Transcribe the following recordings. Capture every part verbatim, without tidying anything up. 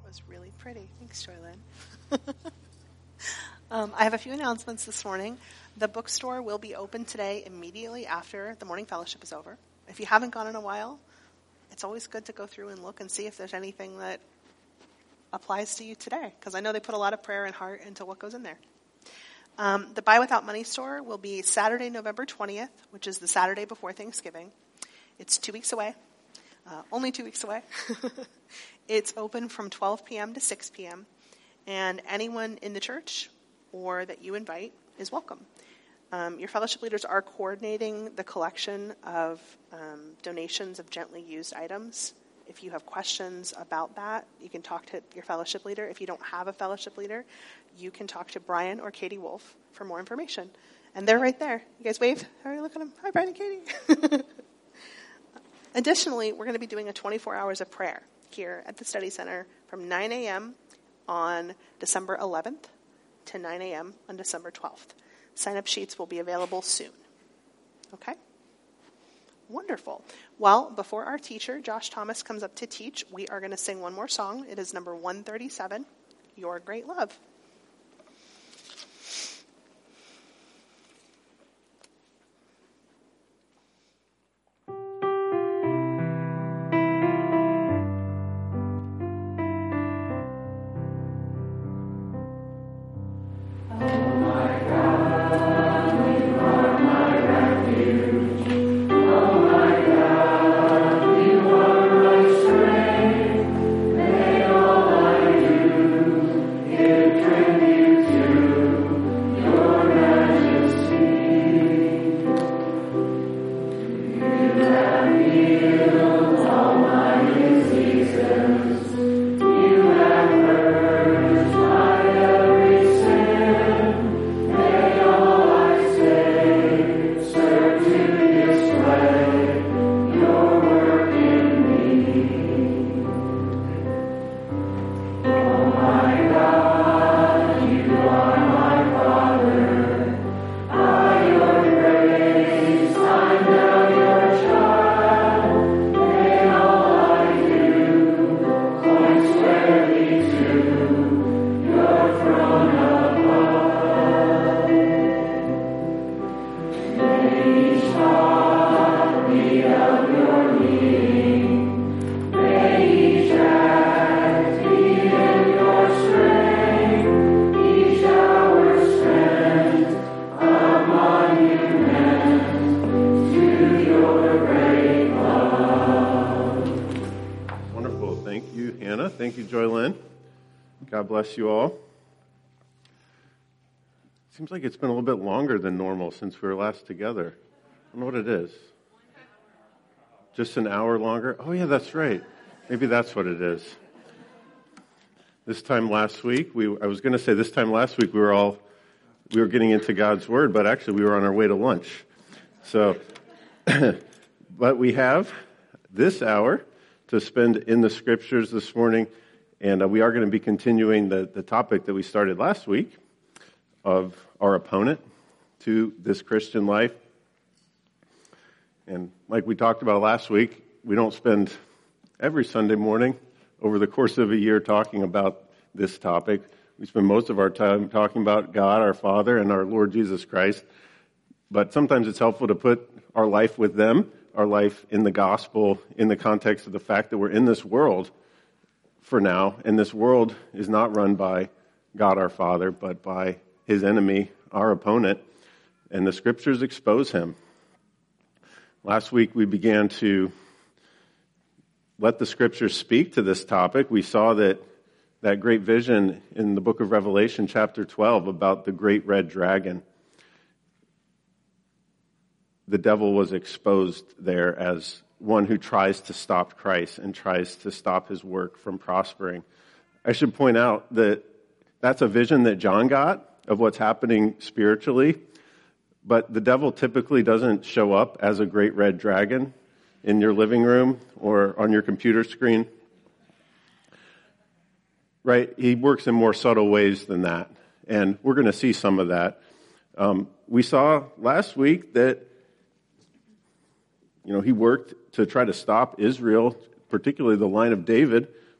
was really pretty. Thanks, Joylyn. um, I have a few announcements this morning. The bookstore will be open today immediately after the morning fellowship is over. If you haven't gone in a while, it's always good to go through and look and see if there's anything that applies to you today, because I know they put a lot of prayer and heart into what goes in there. Um, the Buy Without Money store will be Saturday, November twentieth, which is the Saturday before Thanksgiving. It's two weeks away. Uh, only two weeks away. It's open from twelve p.m. to six p.m. And anyone in the church or that you invite is welcome. Um, your fellowship leaders are coordinating the collection of um, donations of gently used items. If you have questions about that, you can talk to your fellowship leader. If you don't have a fellowship leader, you can talk to Brian or Katie Wolf for more information. And they're right there. You guys wave. All right, look at them. Hi, Brian and Katie. Additionally, we're going to be doing a twenty-four hours of prayer here at the study center from nine a.m. on December eleventh to nine a.m. on December twelfth. Sign-up sheets will be available soon. Okay? Wonderful. Well, before our teacher, Josh Thomas, comes up to teach, we are going to sing one more song. It is number one thirty-seven, Your Great Love. Bless you all. Seems like it's been a little bit longer than normal since we were last together. I don't know what it is. Just an hour longer? Oh yeah, that's right. Maybe that's what it is. This time last week, we I was going to say this time last week we were all we were getting into God's Word, but actually we were on our way to lunch. So, but we have this hour to spend in the Scriptures this morning. And uh, we are going to be continuing the, the topic that we started last week of our opponent to this Christian life. And like we talked about last week, we don't spend every Sunday morning over the course of a year talking about this topic. We spend most of our time talking about God, our Father, and our Lord Jesus Christ. But sometimes it's helpful to put our life with them, our life in the gospel, in the context of the fact that we're in this world for now, and this world is not run by God our Father, but by his enemy, our opponent, and the Scriptures expose him. Last week we began to let the Scriptures speak to this topic. We saw that that great vision in the book of Revelation, chapter twelve, about the great red dragon. The devil was exposed there as one who tries to stop Christ and tries to stop his work from prospering. I should point out that that's a vision that John got of what's happening spiritually, but the devil typically doesn't show up as a great red dragon in your living room or on your computer screen. Right? He works in more subtle ways than that, and we're going to see some of that. Um, we saw last week that You know, he worked to try to stop Israel, particularly the line of David,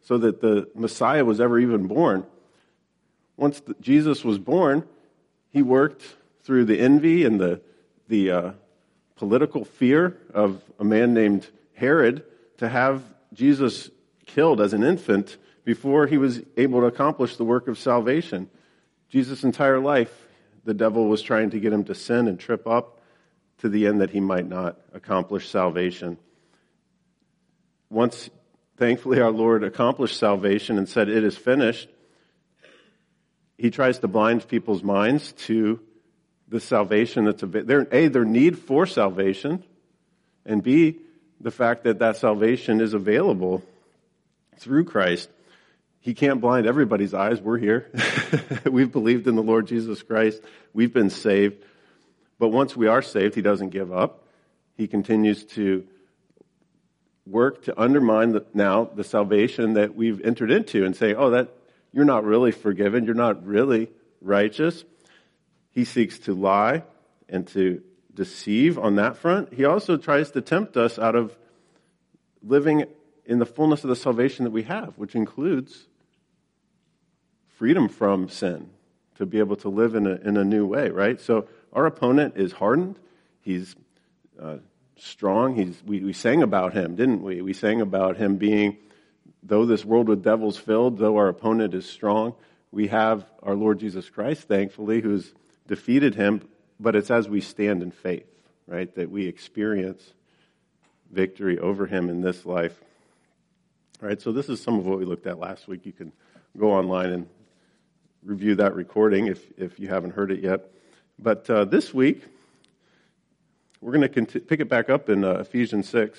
so that the Messiah was ever even born. Once the, Jesus was born, he worked through the envy and the, the uh, political fear of a man named Herod to have Jesus killed as an infant before he was able to accomplish the work of salvation. Jesus' entire life, the devil was trying to get him to sin and trip up to the end that he might not accomplish salvation. Once, thankfully, our Lord accomplished salvation and said, "It is finished," he tries to blind people's minds to the salvation that's available. A, their need for salvation, and B, the fact that that salvation is available through Christ. He can't blind everybody's eyes. We're here. We've believed in the Lord Jesus Christ. We've been saved. But once we are saved, he doesn't give up. He continues to work to undermine the, now the salvation that we've entered into and say, oh, that you're not really forgiven. You're not really righteous. He seeks to lie and to deceive on that front. He also tries to tempt us out of living in the fullness of the salvation that we have, which includes freedom from sin, to be able to live in a, in a new way, right? So our opponent is hardened. He's uh, strong. He's we, we sang about him, didn't we? We sang about him being, though this world with devils filled, though our opponent is strong, we have our Lord Jesus Christ, thankfully, who's defeated him, but it's as we stand in faith, right, that we experience victory over him in this life. All right, so this is some of what we looked at last week. You can go online and review that recording if, if you haven't heard it yet. But uh, this week, we're going to cont- pick it back up in uh, Ephesians six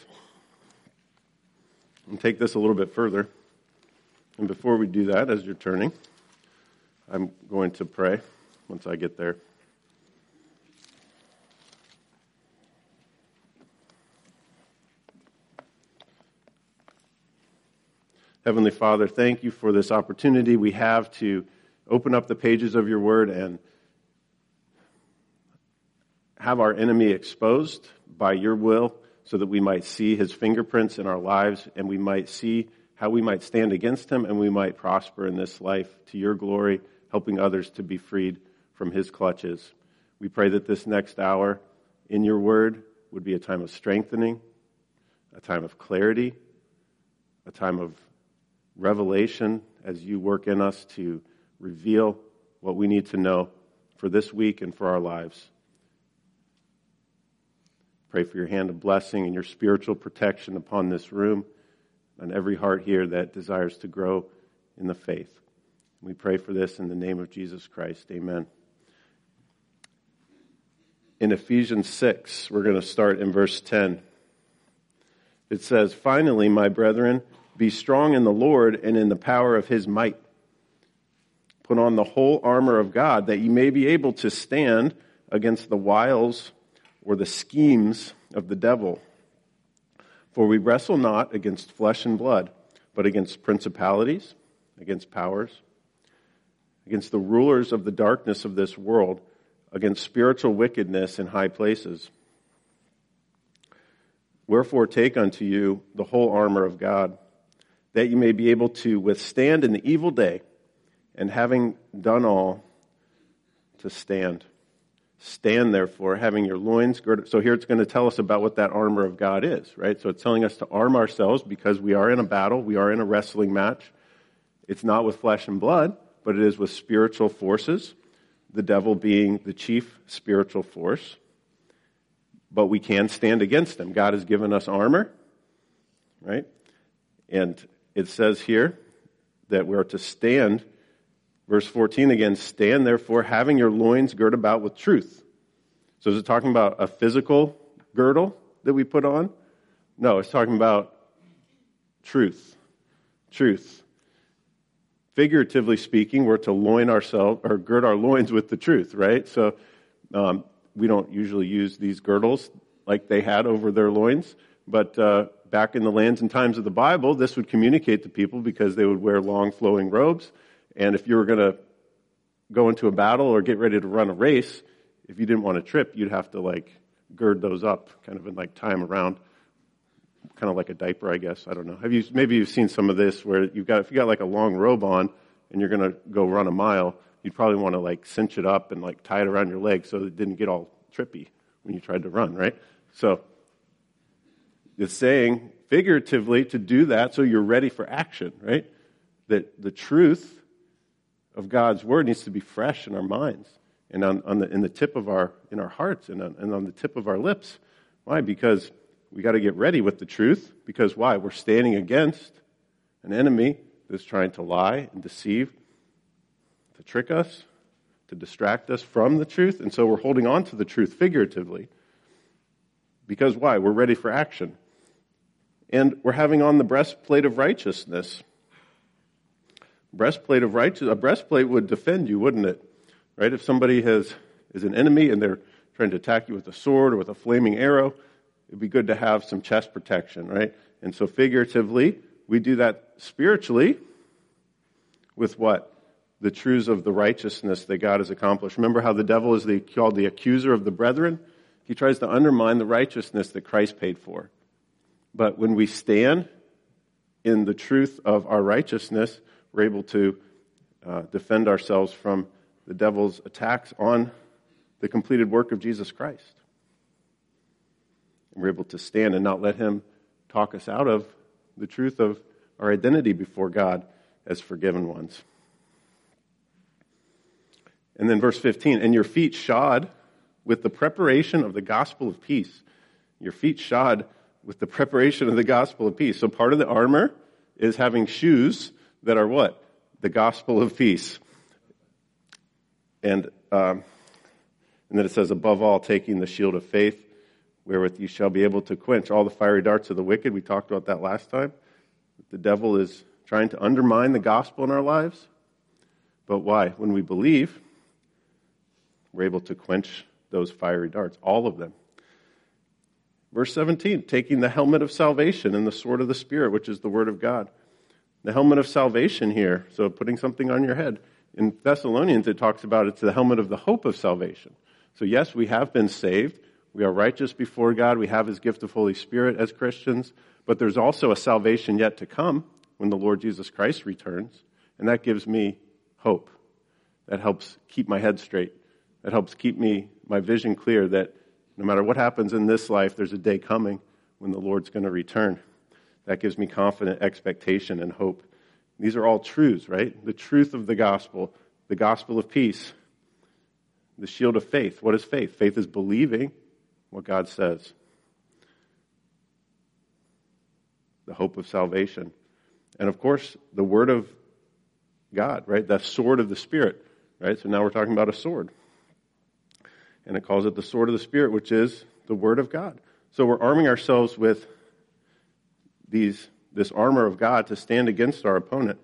and take this a little bit further. And before we do that, as you're turning, I'm going to pray once I get there. Heavenly Father, thank you for this opportunity we have to open up the pages of your word and have our enemy exposed by your will so that we might see his fingerprints in our lives and we might see how we might stand against him and we might prosper in this life to your glory, helping others to be freed from his clutches. We pray that this next hour in your word would be a time of strengthening, a time of clarity, a time of revelation as you work in us to reveal what we need to know for this week and for our lives. Pray for your hand of blessing and your spiritual protection upon this room and every heart here that desires to grow in the faith. We pray for this in the name of Jesus Christ. Amen. In Ephesians six, we're going to start in verse ten. It says, "Finally, my brethren, be strong in the Lord and in the power of his might. Put on the whole armor of God, that you may be able to stand against the wiles or the schemes of the devil. For we wrestle not against flesh and blood, but against principalities, against powers, against the rulers of the darkness of this world, against spiritual wickedness in high places. Wherefore take unto you the whole armor of God, that you may be able to withstand in the evil day, and having done all, to stand. Stand, therefore, having your loins girded." So here it's going to tell us about what that armor of God is, right? So it's telling us to arm ourselves because we are in a battle, we are in a wrestling match. It's not with flesh and blood, but it is with spiritual forces, the devil being the chief spiritual force. But we can stand against him. God has given us armor, right? And it says here that we are to stand. Verse fourteen again, "Stand therefore, having your loins girt about with truth." So is it talking about a physical girdle that we put on? No, it's talking about truth. Truth. Figuratively speaking, we're to loin ourselves, or gird our loins with the truth, right? So um, we don't usually use these girdles like they had over their loins, but uh, back in the lands and times of the Bible, this would communicate to people because they would wear long flowing robes. And if you were going to go into a battle or get ready to run a race, if you didn't want to trip, you'd have to like gird those up, kind of and like tie them around. kind of like a diaper, I guess. I don't know. Have you, maybe you've seen some of this where you've got, if you got like a long robe on and you're going to go run a mile, you'd probably want to like cinch it up and like tie it around your leg so it didn't get all trippy when you tried to run, right? So it's saying figuratively to do that so you're ready for action, right? That the truth of God's word needs to be fresh in our minds and on, on the in the tip of our in our hearts and on, and on the tip of our lips. Why? Because we got to get ready with the truth. Because why? We're standing against an enemy that's trying to lie and deceive, to trick us, to distract us from the truth. And so we're holding on to the truth figuratively. Because why? We're ready for action. And we're having on the breastplate of righteousness. Breastplate of righteousness. A breastplate would defend you, wouldn't it? Right? If somebody has is an enemy and they're trying to attack you with a sword or with a flaming arrow, it'd be good to have some chest protection, right? And so figuratively, we do that spiritually with what? The truths of the righteousness that God has accomplished. Remember how the devil is the, called the accuser of the brethren? He tries to undermine the righteousness that Christ paid for. But when we stand in the truth of our righteousness, we're able to uh, defend ourselves from the devil's attacks on the completed work of Jesus Christ. And we're able to stand and not let him talk us out of the truth of our identity before God as forgiven ones. And then verse fifteen, and your feet shod with the preparation of the gospel of peace. Your feet shod with the preparation of the gospel of peace. So part of the armor is having shoes that are what? The gospel of peace. And um, and then it says, above all, taking the shield of faith, wherewith you shall be able to quench all the fiery darts of the wicked. We talked about that last time. The devil is trying to undermine the gospel in our lives. But why? When we believe, we're able to quench those fiery darts, all of them. Verse seventeen, taking the helmet of salvation and the sword of the Spirit, which is the word of God. The helmet of salvation here, so putting something on your head. In Thessalonians, it talks about it's the helmet of the hope of salvation. So yes, we have been saved. We are righteous before God. We have his gift of Holy Spirit as Christians. But there's also a salvation yet to come when the Lord Jesus Christ returns. And that gives me hope. That helps keep my head straight. That helps keep me, my vision clear that no matter what happens in this life, there's a day coming when the Lord's going to return. That gives me confident expectation and hope. These are all truths, right? The truth of the gospel, the gospel of peace, the shield of faith. What is faith? Faith is believing what God says. The hope of salvation. And of course, the word of God, right? The sword of the Spirit, right? So now we're talking about a sword. And it calls it the sword of the Spirit, which is the word of God. So we're arming ourselves with these this armor of God to stand against our opponent.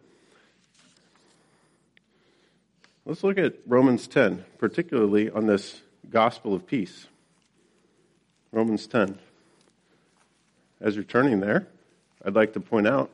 Let's look at Romans ten, particularly on this gospel of peace. Romans ten. As you're turning there, I'd like to point out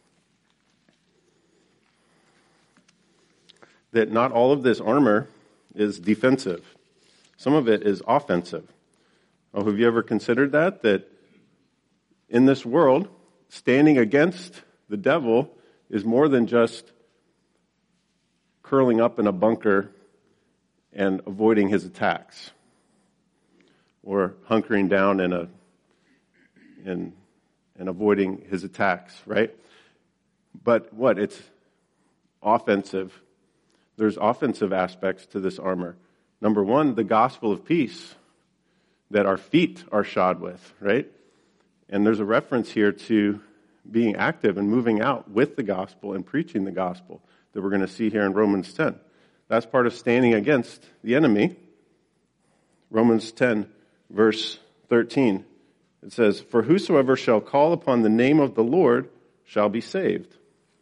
that not all of this armor is defensive. Some of it is offensive. Oh, have you ever considered that? That in this world, standing against the devil is more than just curling up in a bunker and avoiding his attacks, or hunkering down in a in and avoiding his attacks, right? But what? It's offensive. There's offensive aspects to this armor. Number one, the gospel of peace that our feet are shod with, right? And there's a reference here to being active and moving out with the gospel and preaching the gospel that we're going to see here in Romans ten. That's part of standing against the enemy. Romans ten, verse thirteen. It says, for whosoever shall call upon the name of the Lord shall be saved.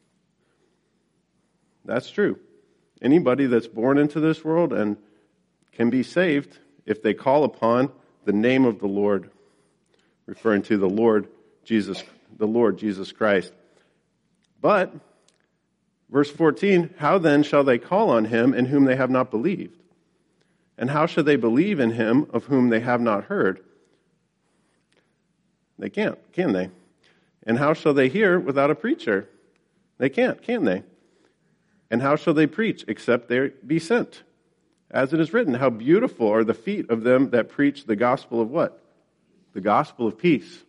That's true. Anybody that's born into this world and can be saved if they call upon the name of the Lord, referring to the Lord Jesus, the Lord Jesus Christ. But, verse fourteen, how then shall they call on him in whom they have not believed? And how shall they believe in him of whom they have not heard? They can't, can they? And how shall they hear without a preacher? They can't, can they? And how shall they preach except they be sent? As it is written, how beautiful are the feet of them that preach the gospel of what? The gospel of peace.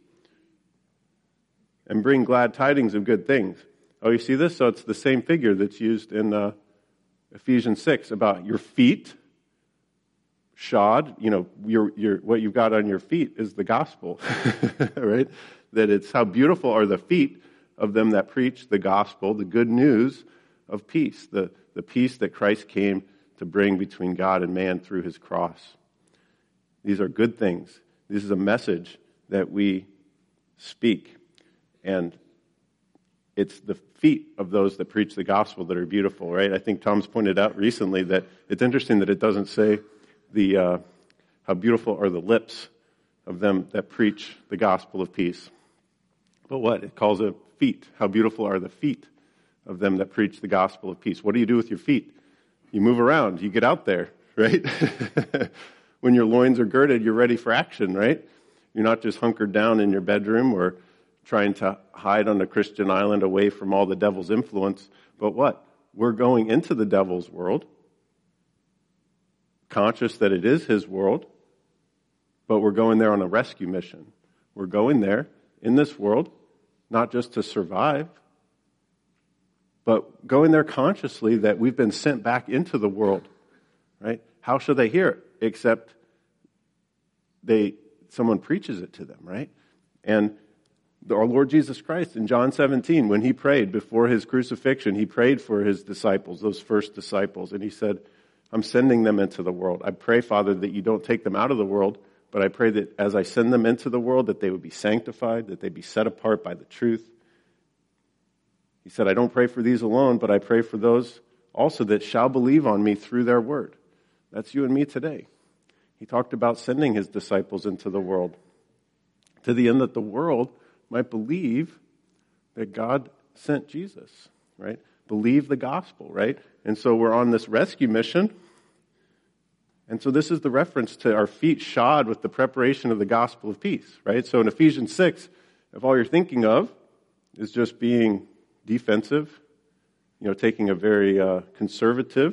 And bring glad tidings of good things. Oh, you see this? So it's the same figure that's used in uh, Ephesians six about your feet shod. You know, your, your, what you've got on your feet is the gospel, right? That it's how beautiful are the feet of them that preach the gospel, the good news of peace, the, the peace that Christ came to bring between God and man through his cross. These are good things. This is a message that we speak. And it's the feet of those that preach the gospel that are beautiful, right? I think Tom's pointed out recently that it's interesting that it doesn't say the uh, how beautiful are the lips of them that preach the gospel of peace. But what? It calls it feet. How beautiful are the feet of them that preach the gospel of peace. What do you do with your feet? You move around. You get out there, right? When your loins are girded, you're ready for action, right? You're not just hunkered down in your bedroom or trying to hide on a Christian island away from all the devil's influence. But what? We're going into the devil's world, conscious that it is his world, but we're going there on a rescue mission. We're going there in this world, not just to survive, but going there consciously that we've been sent back into the world, right? How shall they hear it except they someone preaches it to them, right? And our Lord Jesus Christ in John seventeen, when he prayed before his crucifixion, he prayed for his disciples, those first disciples, and he said, I'm sending them into the world. I pray, Father, that you don't take them out of the world, but I pray that as I send them into the world, that they would be sanctified, that they'd be set apart by the truth. He said, I don't pray for these alone, but I pray for those also that shall believe on me through their word. That's you and me today. He talked about sending his disciples into the world to the end that the world might believe that God sent Jesus, right? Believe the gospel, right? And so we're on this rescue mission. And so this is the reference to our feet shod with the preparation of the gospel of peace, right? So in Ephesians six, if all you're thinking of is just being defensive, you know, taking a very uh, conservative,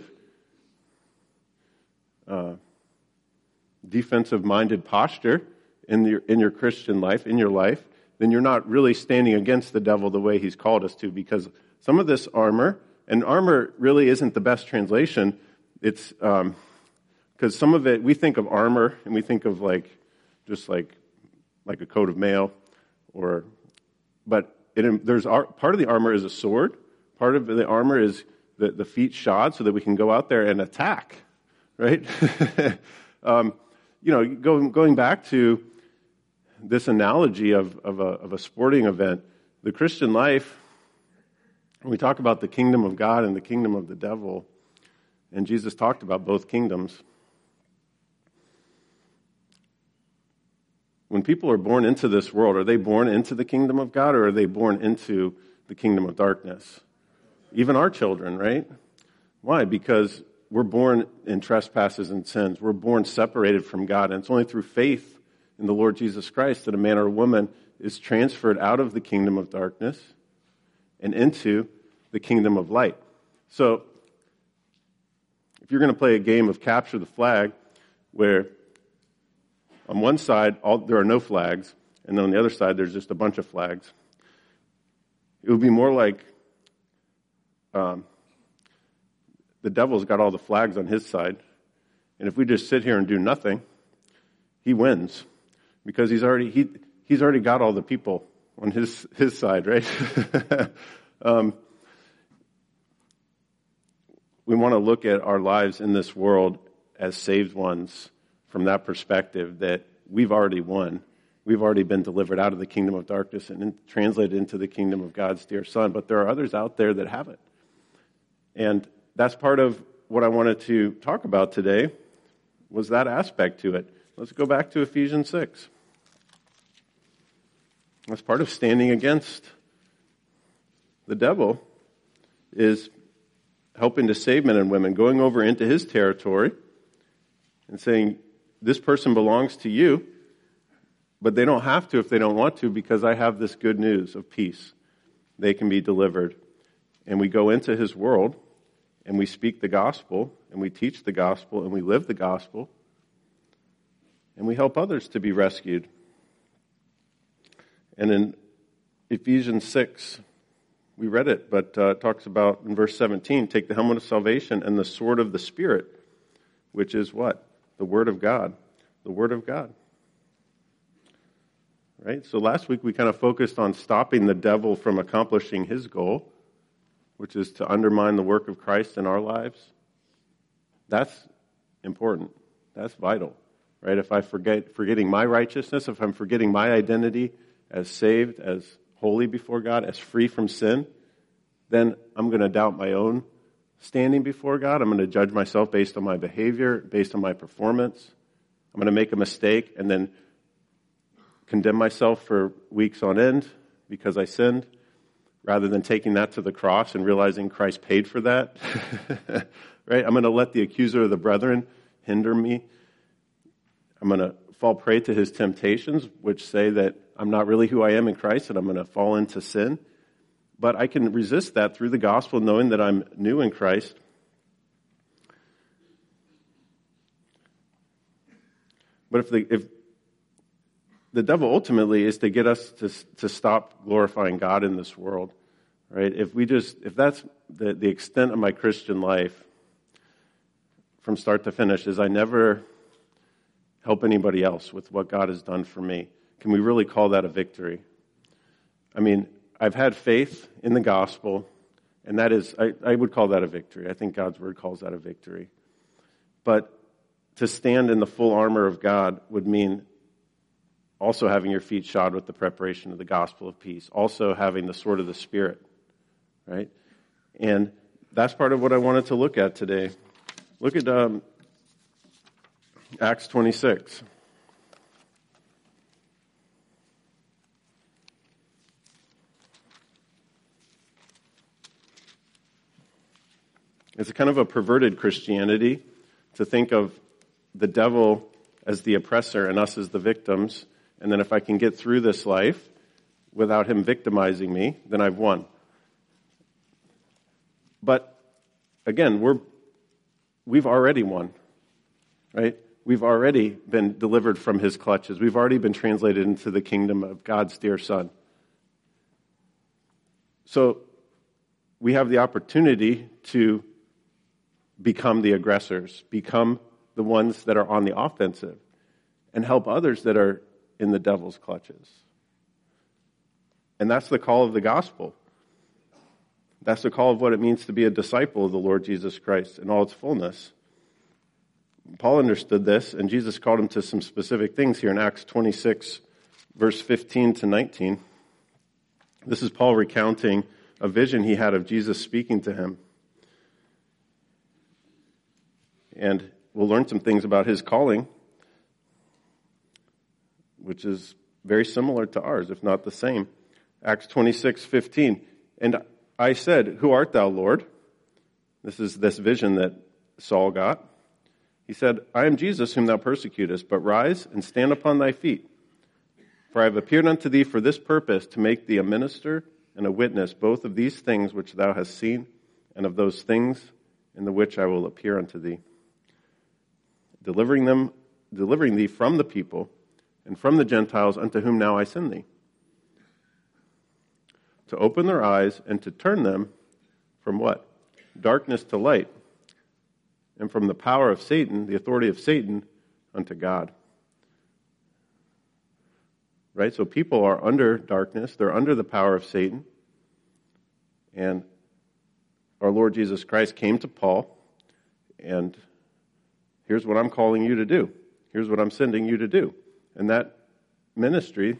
uh, defensive-minded posture in your in your Christian life, in your life, then you're not really standing against the devil the way he's called us to, because some of this armor, and armor really isn't the best translation. It's um, because some of it, we think of armor, and we think of like, just like, like a coat of mail, or, but it, there's part of the armor is a sword. Part of the armor is the, the feet shod so that we can go out there and attack, right? um, you know, going going back to this analogy of of a, of a sporting event, the Christian life. When we talk about the kingdom of God and the kingdom of the devil, and Jesus talked about both kingdoms. When people are born into this world, are they born into the kingdom of God, or are they born into the kingdom of darkness? Even our children, right? Why? Because we're born in trespasses and sins. We're born separated from God, and it's only through faith in the Lord Jesus Christ that a man or a woman is transferred out of the kingdom of darkness and into the kingdom of light. So, if you're going to play a game of capture the flag, where on one side all, there are no flags, and then on the other side there's just a bunch of flags, it would be more like um, the devil's got all the flags on his side, and if we just sit here and do nothing, he wins, because he's already he he's already got all the people on his his side, right? um, we want to look at our lives in this world as saved ones from that perspective, that we've already won. We've already been delivered out of the kingdom of darkness and in, translated into the kingdom of God's dear Son. But there are others out there that haven't. And that's part of what I wanted to talk about today, was that aspect to it. Let's go back to Ephesians six. That's part of standing against the devil, is helping to save men and women, going over into his territory and saying, this person belongs to you, But they don't have to if they don't want to, because I have this good news of peace. They can be delivered. And we go into his world, and we speak the gospel, and we teach the gospel, and we live the gospel, and we help others to be rescued. And in Ephesians six, we read it, but uh, it talks about in verse seventeen, take the helmet of salvation and the sword of the Spirit, which is what? The Word of God. The Word of God. Right? So last week we kind of focused on stopping the devil from accomplishing his goal, which is to undermine the work of Christ in our lives. That's important. That's vital. Right? If I forget forgetting my righteousness, if I'm forgetting my identity as saved, as holy before God, as free from sin, then I'm going to doubt my own standing before God. I'm going to judge myself based on my behavior, based on my performance. I'm going to make a mistake and then condemn myself for weeks on end because I sinned, rather than taking that to the cross and realizing Christ paid for that. Right? I'm going to let the accuser of the brethren hinder me. I'm going to fall prey to his temptations, which say that I'm not really who I am in Christ and I'm going to fall into sin. But I can resist that through the gospel, knowing that I'm new in Christ. But if the if the devil ultimately is to get us to to stop glorifying God in this world, right? If we just if that's the, the extent of my Christian life from start to finish, is I never help anybody else with what God has done for me. Can we really call that a victory? I mean, I've had faith in the gospel, and that is, I, I would call that a victory. I think God's word calls that a victory. But to stand in the full armor of God would mean also having your feet shod with the preparation of the gospel of peace, also having the sword of the Spirit, right? And that's part of what I wanted to look at today. Look at um, Acts twenty-six. It's kind of a perverted Christianity to think of the devil as the oppressor and us as the victims. And then if I can get through this life without him victimizing me, then I've won. But again, we're, we've already won, right? We've already been delivered from his clutches. We've already been translated into the kingdom of God's dear Son. So we have the opportunity to become the aggressors, become the ones that are on the offensive, and help others that are in the devil's clutches. And that's the call of the gospel. That's the call of what it means to be a disciple of the Lord Jesus Christ in all its fullness. Paul understood this, and Jesus called him to some specific things here in Acts twenty-six, verse fifteen to nineteen. This is Paul recounting a vision he had of Jesus speaking to him. And we'll learn some things about his calling, which is very similar to ours, if not the same. Acts twenty-six fifteen. And I said, "Who art thou, Lord?" This is this vision that Saul got. He said, "I am Jesus whom thou persecutest, but rise and stand upon thy feet. For I have appeared unto thee for this purpose, to make thee a minister and a witness, both of these things which thou hast seen, and of those things in the which I will appear unto thee, delivering them, delivering thee from the people and from the Gentiles unto whom now I send thee, to open their eyes and to turn them from what? Darkness to light, and from the power of Satan, the authority of Satan, unto God." Right? So people are under darkness. They're under the power of Satan. And our Lord Jesus Christ came to Paul, and here's what I'm calling you to do. Here's what I'm sending you to do. And that ministry,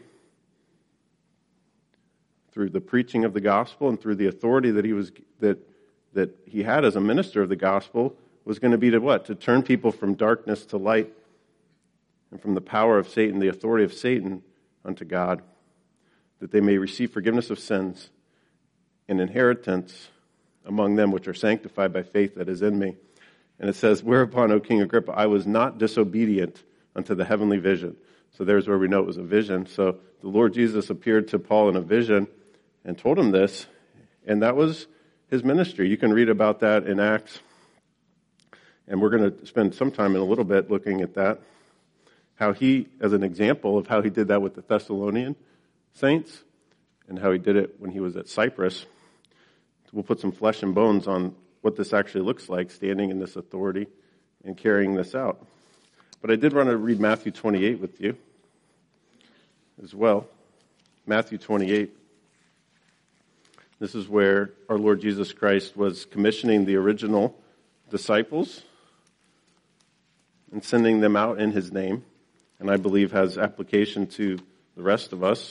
through the preaching of the gospel and through the authority that he was that that he had as a minister of the gospel, was going to be to what? To turn people from darkness to light, and from the power of Satan, the authority of Satan, unto God, that they may receive forgiveness of sins and inheritance among them which are sanctified by faith that is in me. And it says, "Whereupon, O King Agrippa, I was not disobedient unto the heavenly vision." So there's where we know it was a vision. So the Lord Jesus appeared to Paul in a vision and told him this, and that was his ministry. You can read about that in Acts, and we're going to spend some time in a little bit looking at that, how he, as an example of how he did that with the Thessalonian saints, and how he did it when he was at Cyprus. We'll put some flesh and bones on what this actually looks like, standing in this authority and carrying this out. But I did want to read Matthew twenty-eight with you as well. Matthew twenty-eight. This is where our Lord Jesus Christ was commissioning the original disciples and sending them out in his name, and I believe has application to the rest of us.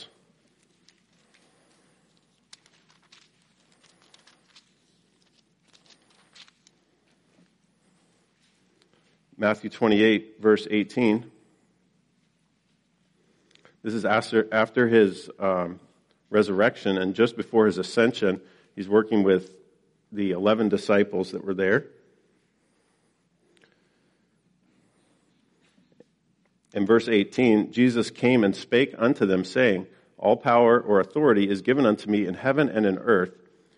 Matthew twenty-eight, verse eighteen. This is after, after his um, resurrection, and just before his ascension. He's working with the eleven disciples that were there. In verse eighteen, Jesus came and spake unto them, saying, All power or authority is given unto me in heaven and in earth.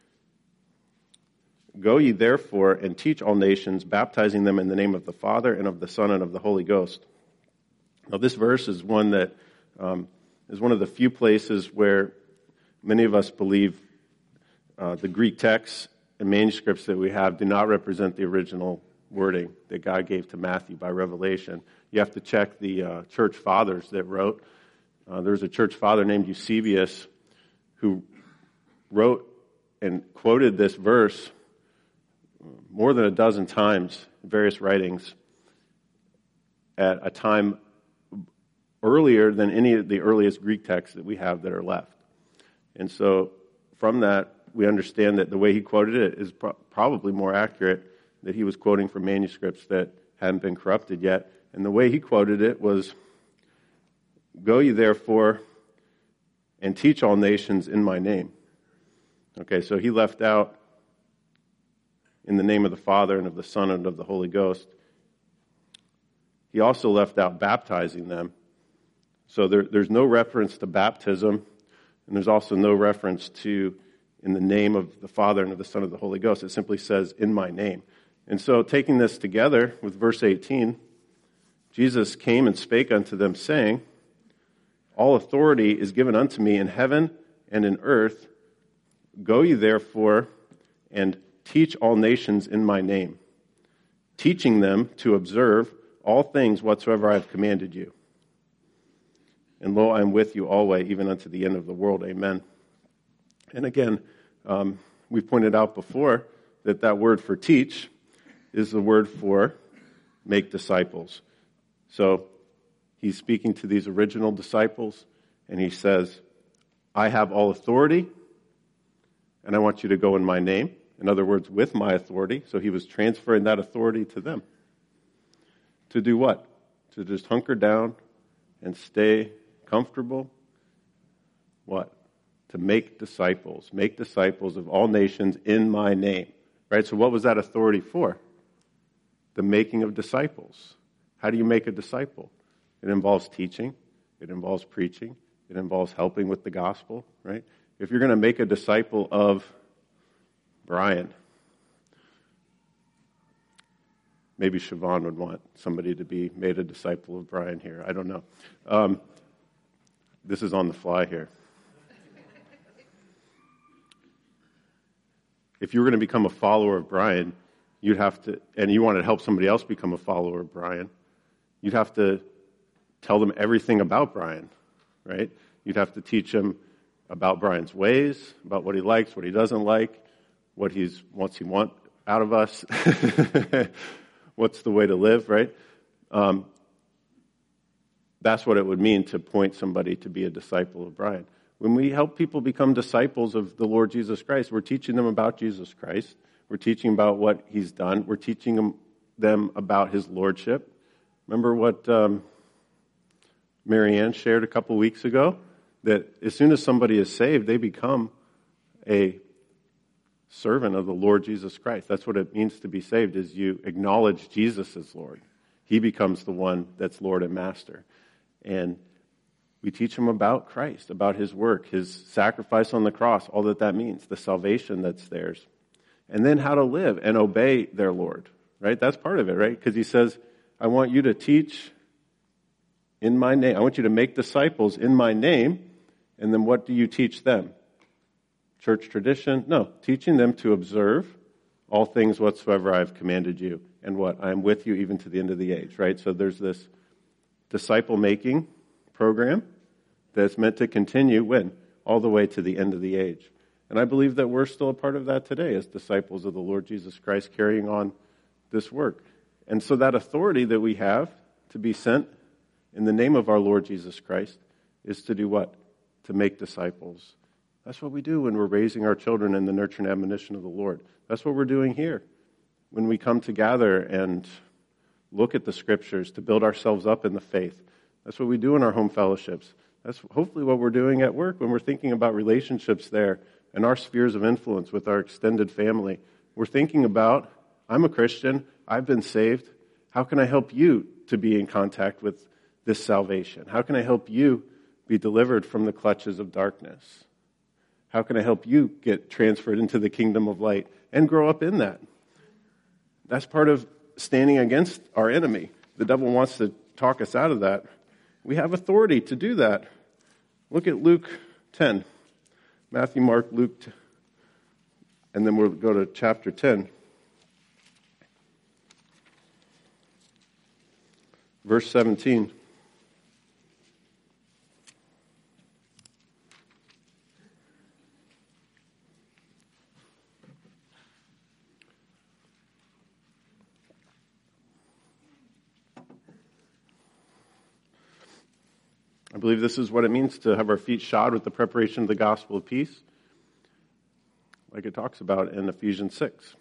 Go ye therefore and teach all nations, baptizing them in the name of the Father and of the Son and of the Holy Ghost. Now this verse is one that um, is one of the few places where many of us believe uh, the Greek texts and manuscripts that we have do not represent the original wording that God gave to Matthew by revelation. You have to check the uh, church fathers that wrote. Uh, there was a church father named Eusebius who wrote and quoted this verse more than a dozen times in various writings at a time earlier than any of the earliest Greek texts that we have that are left. And so from that, we understand that the way he quoted it is pro- probably more accurate, that he was quoting from manuscripts that hadn't been corrupted yet. And the way he quoted it was, Go ye therefore and teach all nations in my name. Okay, so he left out in the name of the Father and of the Son and of the Holy Ghost. He also left out baptizing them. So there, there's no reference to baptism, and there's also no reference to in the name of the Father and of the Son and of the Holy Ghost. It simply says, in my name. And so taking this together with verse eighteen, Jesus came and spake unto them, saying, All authority is given unto me in heaven and in earth. Go ye therefore and teach all nations in my name, teaching them to observe all things whatsoever I have commanded you. And lo, I am with you always, even unto the end of the world. Amen. And again, um, we pointed out before that that word for teach is the word for make disciples. So he's speaking to these original disciples, and he says, I have all authority, and I want you to go in my name. In other words, with my authority. So he was transferring that authority to them. To do what? To just hunker down and stay comfortable. What? To make disciples. Make disciples of all nations in my name. Right? So what was that authority for? The making of disciples. How do you make a disciple? It involves teaching. It involves preaching. It involves helping with the gospel. Right? If you're going to make a disciple of Brian, maybe Siobhan would want somebody to be made a disciple of Brian here. I don't know. Um, this is on the fly here. If you were going to become a follower of Brian, you'd have to, and you wanted to help somebody else become a follower of Brian, you'd have to tell them everything about Brian, right? You'd have to teach them about Brian's ways, about what he likes, what he doesn't like, what he's wants he want out of us, what's the way to live, right? Um, that's what it would mean to point somebody to be a disciple of Brian. When we help people become disciples of the Lord Jesus Christ, we're teaching them about Jesus Christ. We're teaching about what he's done. We're teaching them, them about his lordship. Remember what um, Marianne shared a couple weeks ago? That as soon as somebody is saved, they become a servant of the Lord Jesus Christ. That's what it means to be saved, is you acknowledge Jesus as Lord. He becomes the one that's Lord and Master. And We teach them about Christ, about his work, his sacrifice on the cross, all that that means, the salvation that's theirs. And then how to live and obey their Lord, right? That's part of it, right? Because he says, I want you to teach in my name. I want you to make disciples in my name. And then what do you teach them? Church tradition? No, teaching them to observe all things whatsoever I have commanded you. And what? I am with you even to the end of the age, right? So there's this disciple-making program that's meant to continue when? All the way to the end of the age. And I believe that we're still a part of that today as disciples of the Lord Jesus Christ, carrying on this work. And so that authority that we have to be sent in the name of our Lord Jesus Christ is to do what? To make disciples. That's what we do when we're raising our children in the nurture and admonition of the Lord. That's what we're doing here. When we come together and look at the scriptures to build ourselves up in the faith. That's what we do in our home fellowships. That's hopefully what we're doing at work when we're thinking about relationships there and our spheres of influence with our extended family. We're thinking about, I'm a Christian, I've been saved. How can I help you to be in contact with this salvation? How can I help you be delivered from the clutches of darkness? How can I help you get transferred into the kingdom of light and grow up in that? That's part of standing against our enemy. The devil wants to talk us out of that. We have authority to do that. Look at Luke ten. Matthew, Mark, Luke, and then we'll go to chapter ten. Verse seventeen. I believe this is what it means to have our feet shod with the preparation of the gospel of peace, like it talks about in Ephesians six.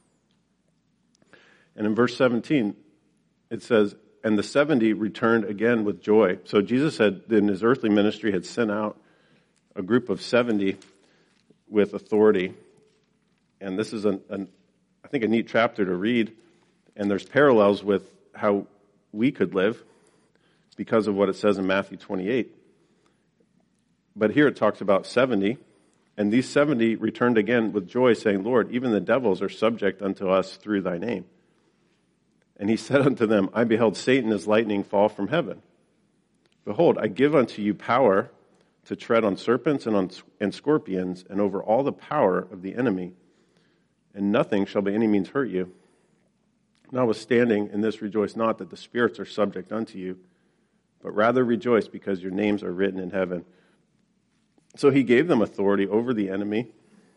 And in verse seventeen, it says, and the seventy returned again with joy. So Jesus had, in his earthly ministry, had sent out a group of seventy with authority. And this is, an, an, I think, a neat chapter to read. And there's parallels with how we could live, because of what it says in Matthew twenty-eight. But here it talks about seventy, and these seventy returned again with joy, saying, Lord, even the devils are subject unto us through thy name. And he said unto them, I beheld Satan as lightning fall from heaven. Behold, I give unto you power to tread on serpents and on and scorpions, and over all the power of the enemy, and nothing shall by any means hurt you. Notwithstanding, in this rejoice not that the spirits are subject unto you, but rather rejoice because your names are written in heaven. So he gave them authority over the enemy.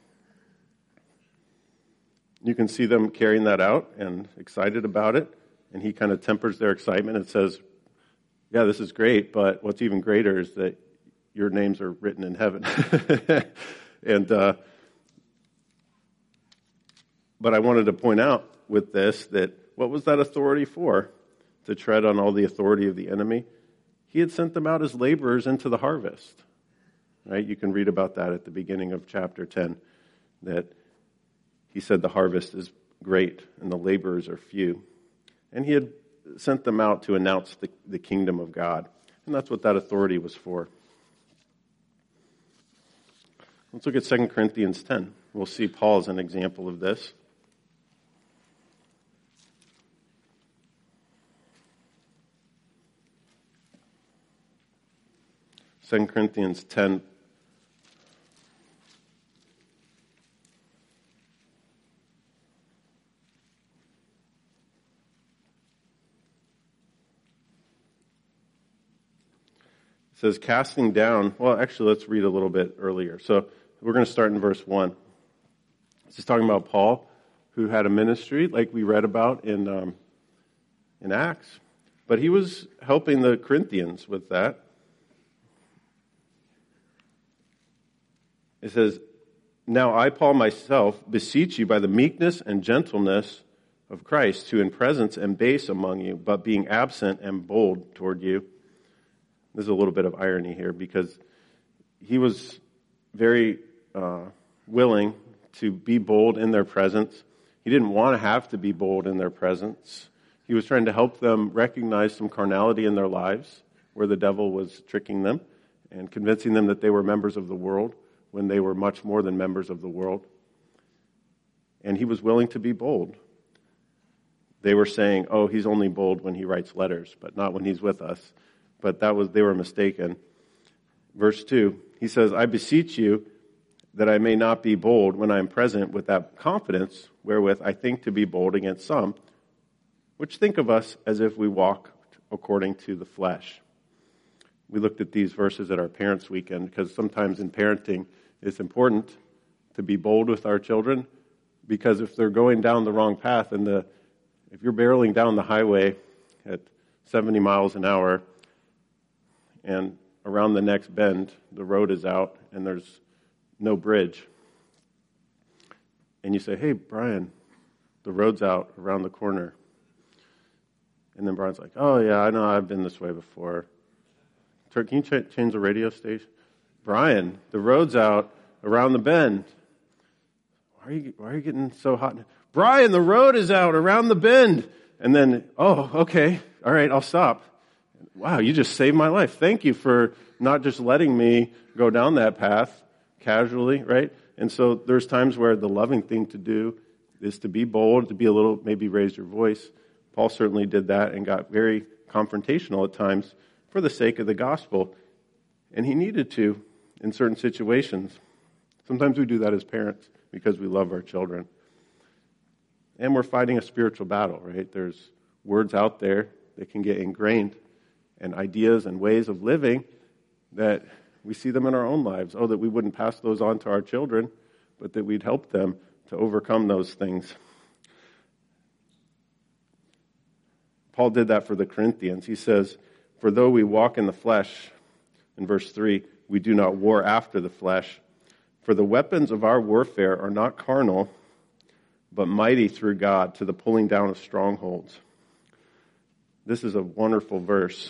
You can see them carrying that out and excited about it. And he kind of tempers their excitement and says, yeah, this is great, but what's even greater is that your names are written in heaven. and uh, But I wanted to point out with this that what was that authority for? To tread on all the authority of the enemy? He had sent them out as laborers into the harvest. Right? You can read about that at the beginning of chapter ten, that he said the harvest is great and the laborers are few. And he had sent them out to announce the, the kingdom of God. And that's what that authority was for. Let's look at Second Corinthians ten. We'll see Paul as an example of this. Second Corinthians ten. It says, casting down, well, actually, let's read a little bit earlier. So we're going to start in verse one. This is talking about Paul, who had a ministry, like we read about in um, in Acts. But he was helping the Corinthians with that. It says, now I, Paul, myself, beseech you by the meekness and gentleness of Christ, who in presence am base among you, but being absent am bold toward you. There's a little bit of irony here, because he was very uh, willing to be bold in their presence. He didn't want to have to be bold in their presence. He was trying to help them recognize some carnality in their lives, where the devil was tricking them. and convincing them that they were members of the world when they were much more than members of the world. And he was willing to be bold. They were saying, oh, he's only bold when he writes letters, but not when he's with us. But that was they were mistaken. Verse two, he says, I beseech you that I may not be bold when I am present with that confidence wherewith I think to be bold against some, which think of us as if we walk according to the flesh. We looked at these verses at our parents' weekend because sometimes in parenting it's important to be bold with our children, because if they're going down the wrong path and the if you're barreling down the highway at seventy miles an hour and around the next bend the road is out and there's no bridge, and you say, hey, Brian, the road's out around the corner. And then Brian's like, oh, yeah, I know, I've been this way before. Can you ch- change the radio station? Brian, the road's out around the bend. Why are you, why are you getting so hot? Brian, the road is out around the bend. And then, oh, okay, all right, I'll stop. Wow, you just saved my life. Thank you for not just letting me go down that path casually, right? And so there's times where the loving thing to do is to be bold, to be a little, maybe raise your voice. Paul certainly did that and got very confrontational at times for the sake of the gospel. And he needed to in certain situations. Sometimes we do that as parents because we love our children. And we're fighting a spiritual battle, right? There's words out there that can get ingrained and ideas and ways of living that we see them in our own lives. Oh, that we wouldn't pass those on to our children, but that we'd help them to overcome those things. Paul did that for the Corinthians. He says, for though we walk in the flesh, in verse three, we do not war after the flesh. For the weapons of our warfare are not carnal, but mighty through God to the pulling down of strongholds. This is a wonderful verse.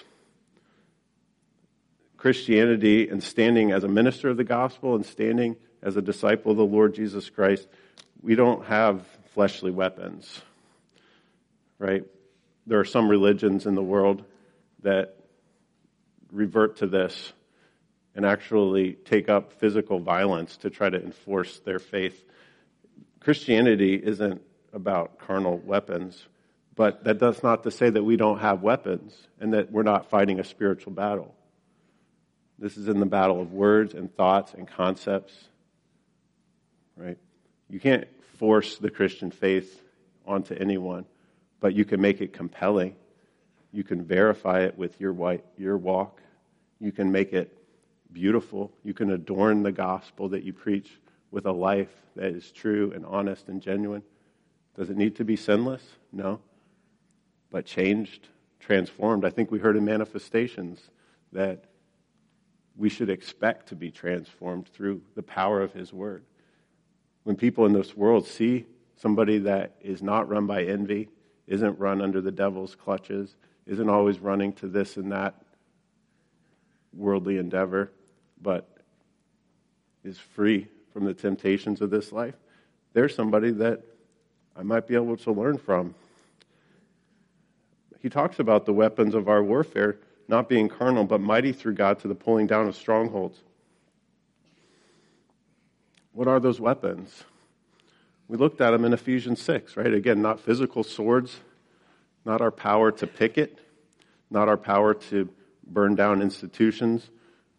Christianity and standing as a minister of the gospel and standing as a disciple of the Lord Jesus Christ, we don't have fleshly weapons, right? There are some religions in the world that revert to this and actually take up physical violence to try to enforce their faith. Christianity isn't about carnal weapons, but that does not to say that we don't have weapons and that we're not fighting a spiritual battle. This is in the battle of words and thoughts and concepts, right? You can't force the Christian faith onto anyone, but you can make it compelling. You can verify it with your white, your walk. You can make it beautiful. You can adorn the gospel that you preach with a life that is true and honest and genuine. Does it need to be sinless? No. But changed, transformed. I think we heard in Manifestations that we should expect to be transformed through the power of His Word. When people in this world see somebody that is not run by envy, isn't run under the devil's clutches, isn't always running to this and that worldly endeavor, but is free from the temptations of this life, there's somebody that I might be able to learn from. He talks about the weapons of our warfare not being carnal, but mighty through God to the pulling down of strongholds. What are those weapons? We looked at them in Ephesians six, right? Again, not physical swords, not our power to picket, not our power to burn down institutions,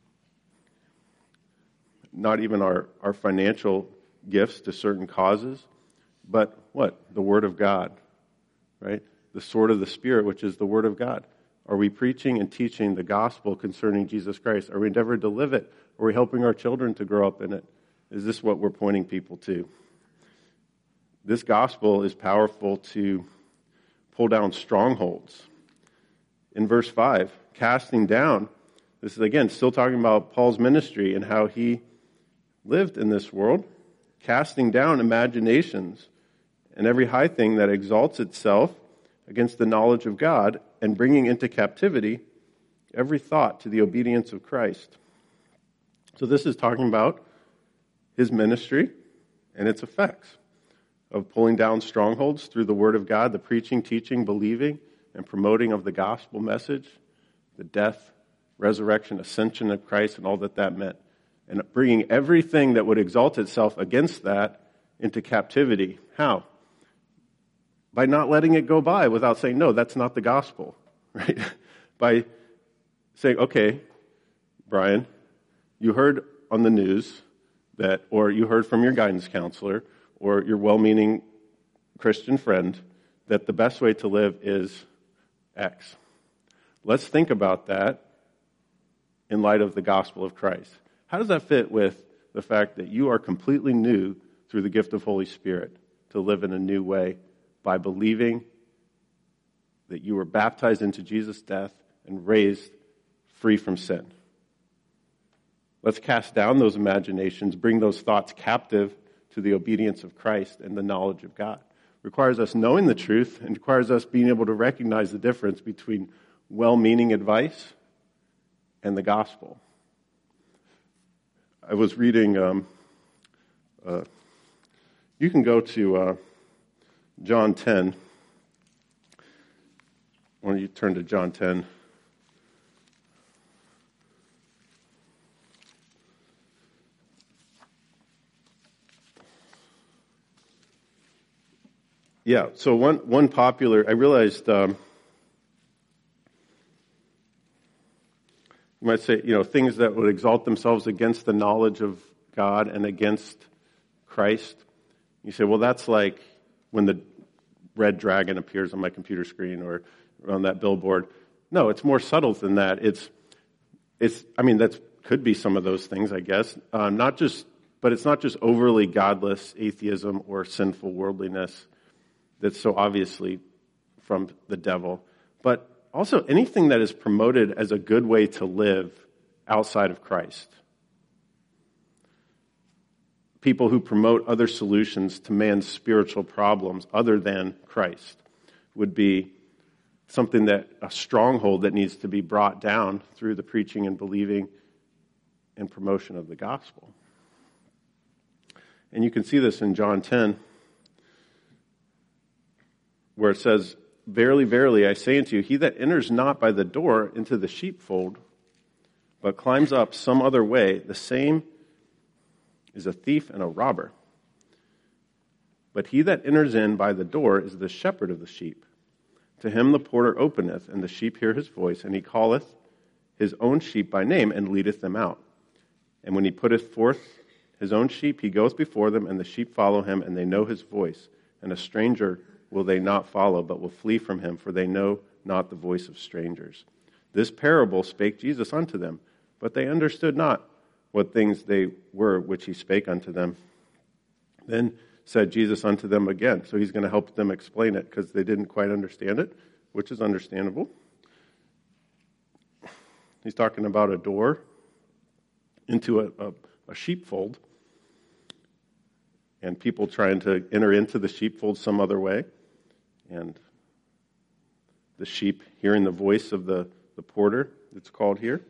not even our, our financial gifts to certain causes, but what? The Word of God, right? The sword of the Spirit, which is the Word of God. Are we preaching and teaching the gospel concerning Jesus Christ? Are we endeavoring to live it? Are we helping our children to grow up in it? Is this what we're pointing people to? This gospel is powerful to pull down strongholds. In verse five, casting down, this is again still talking about Paul's ministry and how he lived in this world, casting down imaginations and every high thing that exalts itself against the knowledge of God, and bringing into captivity every thought to the obedience of Christ. So this is talking about his ministry and its effects of pulling down strongholds through the Word of God, the preaching, teaching, believing, and promoting of the gospel message, the death, resurrection, ascension of Christ, and all that that meant. And bringing everything that would exalt itself against that into captivity. How? By not letting it go by without saying, no, that's not the gospel. Right? By saying, okay, Brian, you heard on the news that, or you heard from your guidance counselor, or your well-meaning Christian friend, that the best way to live is X. Let's think about that in light of the gospel of Christ. How does that fit with the fact that you are completely new through the gift of Holy Spirit to live in a new way by believing that you were baptized into Jesus' death and raised free from sin? Let's cast down those imaginations, bring those thoughts captive to the obedience of Christ and the knowledge of God. It requires us knowing the truth and requires us being able to recognize the difference between well-meaning advice and the gospel. I was reading, um, uh, you can go to uh, John ten. Why don't you turn to John ten? Yeah, so one, one popular, I realized, um, you might say, you know, things that would exalt themselves against the knowledge of God and against Christ. You say, well, that's like when the red dragon appears on my computer screen or on that billboard. No, it's more subtle than that. It's, it's. I mean, that could be some of those things, I guess. Uh, not just, but it's not just overly godless atheism or sinful worldliness that's so obviously from the devil, but also anything that is promoted as a good way to live outside of Christ. People who promote other solutions to man's spiritual problems other than Christ would be something that, a stronghold that needs to be brought down through the preaching and believing and promotion of the gospel. And you can see this in John ten, where it says, verily, verily, I say unto you, he that enters not by the door into the sheepfold, but climbs up some other way, the same is a thief and a robber. But he that enters in by the door is the shepherd of the sheep. To him the porter openeth, and the sheep hear his voice, and he calleth his own sheep by name, and leadeth them out. And when he putteth forth his own sheep, he goeth before them, and the sheep follow him, and they know his voice. And a stranger will they not follow, but will flee from him, for they know not the voice of strangers. This parable spake Jesus unto them, but they understood not what things they were which he spake unto them. Then said Jesus unto them again. So he's going to help them explain it, because they didn't quite understand it, which is understandable. He's talking about a door into a, a, a sheepfold, and people trying to enter into the sheepfold some other way. And the sheep hearing the voice of the, the porter, it's called here.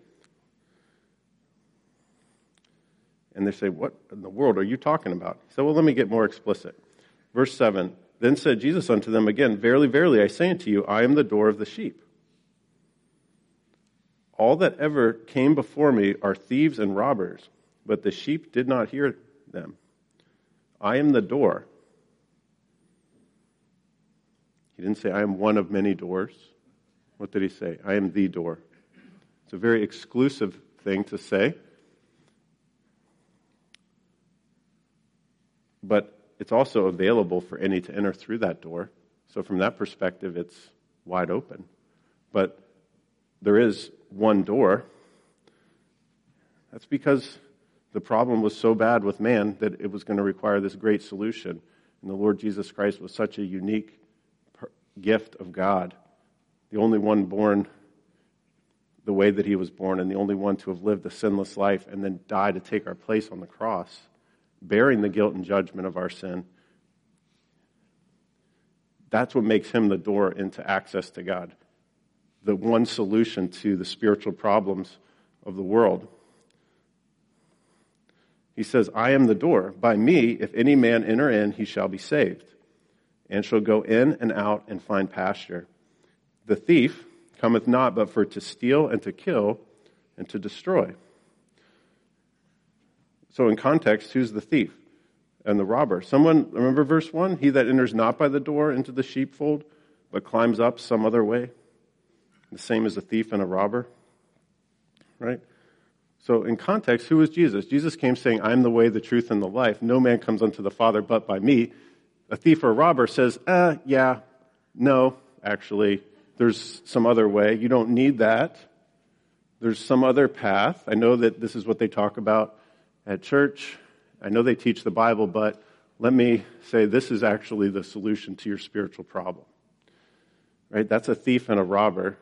And they say, what in the world are you talking about? He said, well, let me get more explicit. Verse seven, then said Jesus unto them again, verily, verily, I say unto you, I am the door of the sheep. All that ever came before me are thieves and robbers, but the sheep did not hear them. I am the door. He didn't say, I am one of many doors. What did he say? I am the door. It's a very exclusive thing to say. But it's also available for any to enter through that door. So from that perspective, it's wide open. But there is one door. That's because the problem was so bad with man that it was going to require this great solution. And the Lord Jesus Christ was such a unique gift of God, the only one born the way that he was born, and the only one to have lived a sinless life and then die to take our place on the cross, bearing the guilt and judgment of our sin. That's what makes him the door into access to God, the one solution to the spiritual problems of the world. He says, I am the door. By me, if any man enter in, he shall be saved, and shall go in and out and find pasture. The thief cometh not but for to steal and to kill and to destroy. So in context, who's the thief and the robber? Someone, remember verse one? He that enters not by the door into the sheepfold, but climbs up some other way. The same as a thief and a robber. Right? So in context, who is Jesus? Jesus came saying, I am the way, the truth, and the life. No man comes unto the Father but by me. A thief or a robber says, uh, yeah, no, actually, there's some other way. You don't need that. There's some other path. I know that this is what they talk about at church. I know they teach the Bible, but let me say this is actually the solution to your spiritual problem. Right? That's a thief and a robber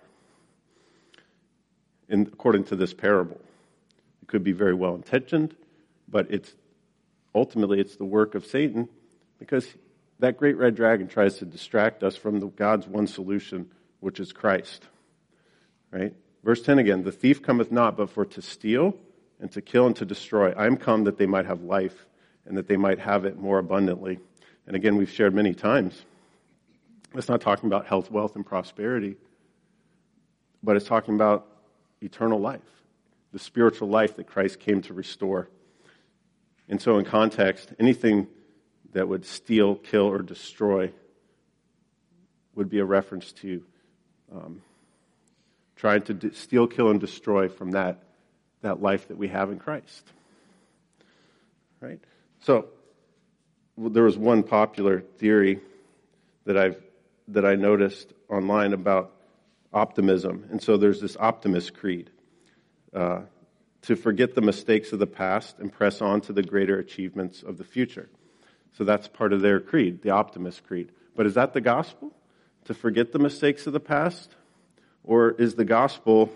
in, according to this parable. It could be very well intentioned, but it's ultimately it's the work of Satan, because that great red dragon tries to distract us from the, God's one solution, which is Christ. Right? Verse ten again, the thief cometh not but for to steal and to kill and to destroy. I am come that they might have life and that they might have it more abundantly. And again, we've shared many times. It's not talking about health, wealth, and prosperity, but it's talking about eternal life, the spiritual life that Christ came to restore. And so in context, anything that would steal, kill, or destroy would be a reference to um, trying to d- steal, kill, and destroy from that, that life that we have in Christ. Right? So well, there was one popular theory that I've that I noticed online about optimism. And so there's this optimist creed. Uh, to forget the mistakes of the past and press on to the greater achievements of the future. So that's part of their creed, the optimist creed. But is that the gospel? To forget the mistakes of the past? Or is the gospel,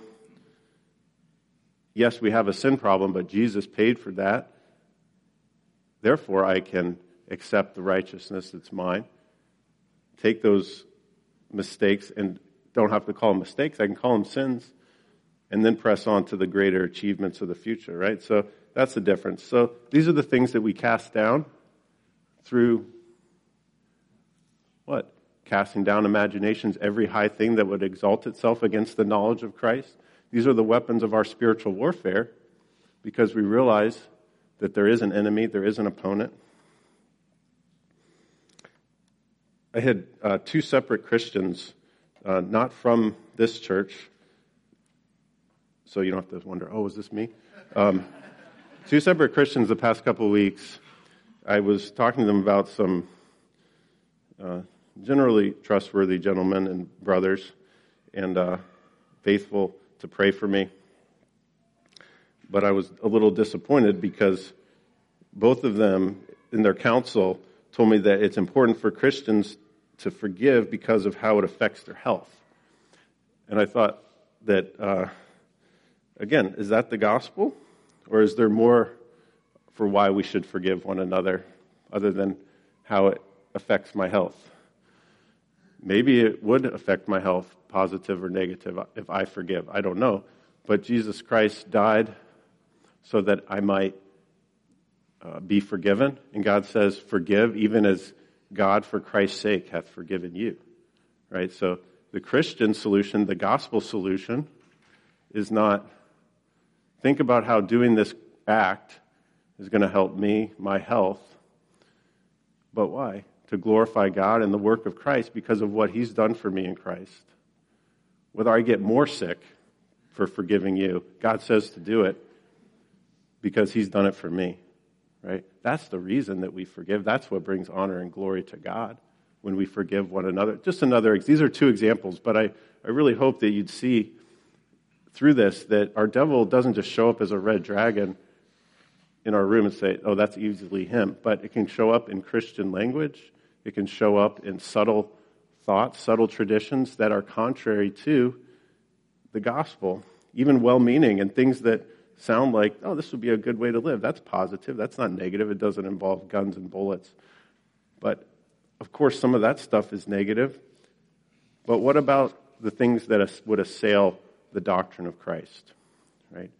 yes, we have a sin problem, but Jesus paid for that. Therefore, I can accept the righteousness that's mine. Take those mistakes and don't have to call them mistakes. I can call them sins and then press on to the greater achievements of the future, right? So that's the difference. So these are the things that we cast down through what? Casting down imaginations, every high thing that would exalt itself against the knowledge of Christ. These are the weapons of our spiritual warfare because we realize that there is an enemy, there is an opponent. I had uh, two separate Christians, uh, not from this church, so you don't have to wonder, oh, is this me? Um, two separate Christians the past couple of weeks. I was talking to them about some uh, generally trustworthy gentlemen and brothers and uh, faithful to pray for me. But I was a little disappointed because both of them, in their counsel, told me that it's important for Christians to forgive because of how it affects their health. And I thought that, uh, again, is that the gospel? Or is there more for why we should forgive one another other than how it affects my health? Maybe it would affect my health, positive or negative, if I forgive. I don't know. But Jesus Christ died so that I might uh, be forgiven. And God says, forgive even as God, for Christ's sake, hath forgiven you. Right? So the Christian solution, the gospel solution, is not think about how doing this act is going to help me, my health. But why? To glorify God and the work of Christ because of what He's done for me in Christ. Whether I get more sick for forgiving you, God says to do it because He's done it for me. Right? That's the reason that we forgive. That's what brings honor and glory to God when we forgive one another. Just another, these are two examples, but I, I really hope that you'd see through this that our devil doesn't just show up as a red dragon in our room and say, oh, that's easily him. But it can show up in Christian language. It can show up in subtle thoughts, subtle traditions that are contrary to the gospel, even well-meaning and things that sound like, oh, this would be a good way to live. That's positive. That's not negative. It doesn't involve guns and bullets. But, of course, some of that stuff is negative. But what about the things that would assail the doctrine of Christ, right?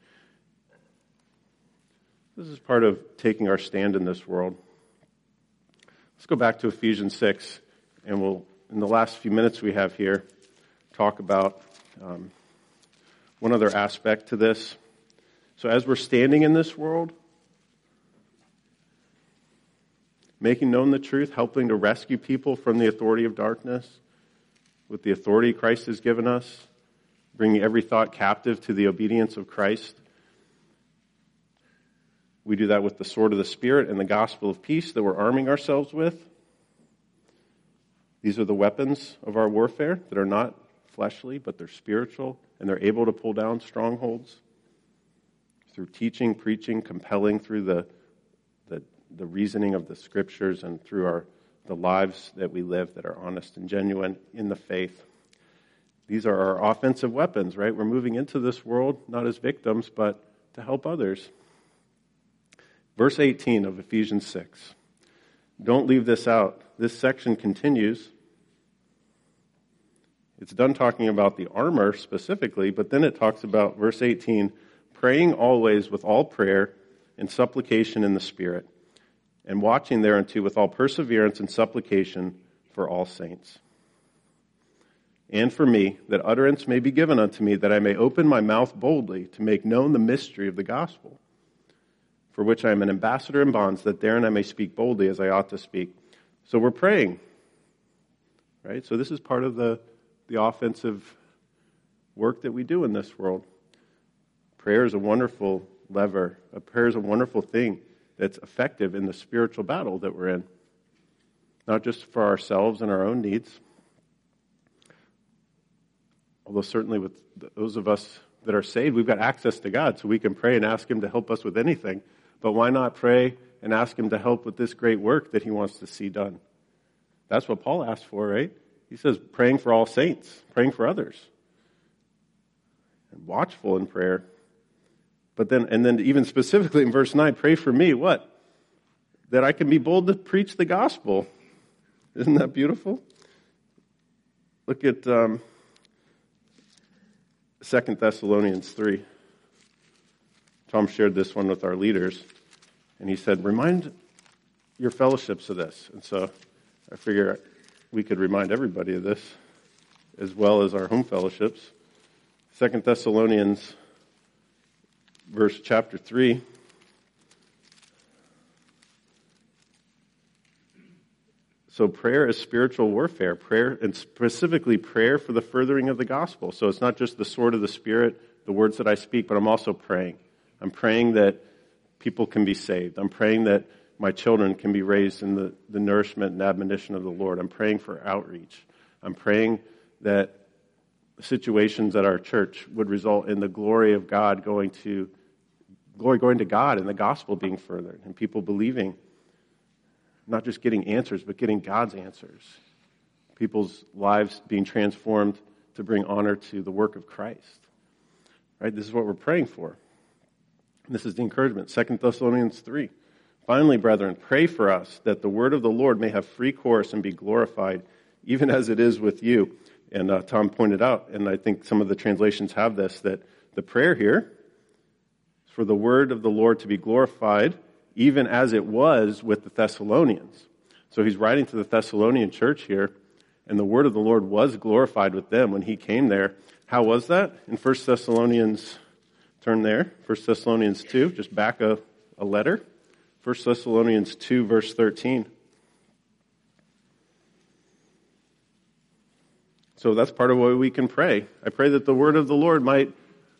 This is part of taking our stand in this world. Let's go back to Ephesians six, and we'll, in the last few minutes we have here, talk about um, one other aspect to this. So as we're standing in this world, making known the truth, helping to rescue people from the authority of darkness, with the authority Christ has given us, bringing every thought captive to the obedience of Christ. We do that with the sword of the Spirit and the gospel of peace that we're arming ourselves with. These are the weapons of our warfare that are not fleshly, but they're spiritual, and they're able to pull down strongholds through teaching, preaching, compelling through the, the, the reasoning of the Scriptures and through our the lives that we live that are honest and genuine in the faith. These are our offensive weapons, right? We're moving into this world not as victims, but to help others. Verse eighteen of Ephesians six. Don't leave this out. This section continues. It's done talking about the armor specifically, but then it talks about, verse eighteen, praying always with all prayer and supplication in the Spirit, and watching thereunto with all perseverance and supplication for all saints. And for me, that utterance may be given unto me, that I may open my mouth boldly to make known the mystery of the gospel, for which I am an ambassador in bonds, that therein I may speak boldly as I ought to speak. So we're praying, right? So this is part of the, the offensive work that we do in this world. Prayer is a wonderful lever. A prayer is a wonderful thing that's effective in the spiritual battle that we're in. Not just for ourselves and our own needs, although certainly with those of us that are saved, we've got access to God, so we can pray and ask Him to help us with anything. But why not pray and ask Him to help with this great work that He wants to see done? That's what Paul asked for, right? He says praying for all saints, praying for others, and watchful in prayer. But then, and then even specifically in verse nine, pray for me, what? That I can be bold to preach the gospel. Isn't that beautiful? Look at um, Second Thessalonians three. Tom shared this one with our leaders, and he said, remind your fellowships of this. And so I figure we could remind everybody of this, as well as our home fellowships. Second Thessalonians verse chapter three. So prayer is spiritual warfare, prayer, and specifically prayer for the furthering of the gospel. So it's not just the sword of the Spirit, the words that I speak, but I'm also praying. I'm praying that people can be saved. I'm praying that my children can be raised in the, the nourishment and admonition of the Lord. I'm praying for outreach. I'm praying that situations at our church would result in the glory of God going to glory going to God and the gospel being furthered and people believing, not just getting answers, but getting God's answers. People's lives being transformed to bring honor to the work of Christ. Right? This is what we're praying for. And this is the encouragement. Second Thessalonians three. Finally, brethren, pray for us that the word of the Lord may have free course and be glorified, even as it is with you. And uh, Tom pointed out, and I think some of the translations have this, that the prayer here is for the word of the Lord to be glorified, even as it was with the Thessalonians. So he's writing to the Thessalonian church here, and the word of the Lord was glorified with them when he came there. How was that? In First Thessalonians, turn there, First Thessalonians two, just back a, a letter. First Thessalonians two, verse thirteen. So that's part of what we can pray. I pray that the word of the Lord might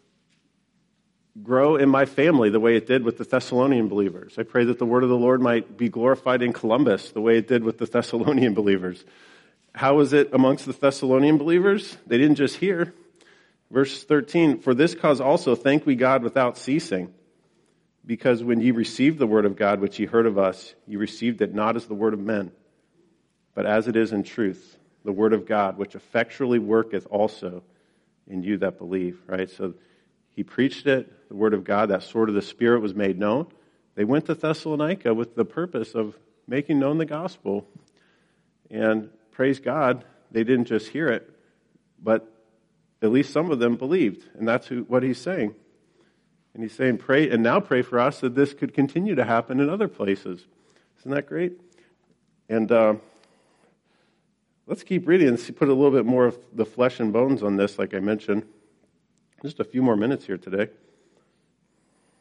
grow in my family the way it did with the Thessalonian believers. I pray that the word of the Lord might be glorified in Columbus the way it did with the Thessalonian believers. How was it amongst the Thessalonian believers? They didn't just hear. Verse thirteen, for this cause also thank we God without ceasing, because when ye received the word of God which ye heard of us, ye received it not as the word of men, but as it is in truth, the word of God, which effectually worketh also in you that believe. Right? So he preached it, the word of God, that sword of the Spirit was made known. They went to Thessalonica with the purpose of making known the gospel. And praise God, they didn't just hear it, but at least some of them believed. And that's who, what he's saying. And he's saying, pray, and now pray for us that this could continue to happen in other places. Isn't that great? And uh, let's keep reading and see, put a little bit more of the flesh and bones on this, like I mentioned. Just a few more minutes here today.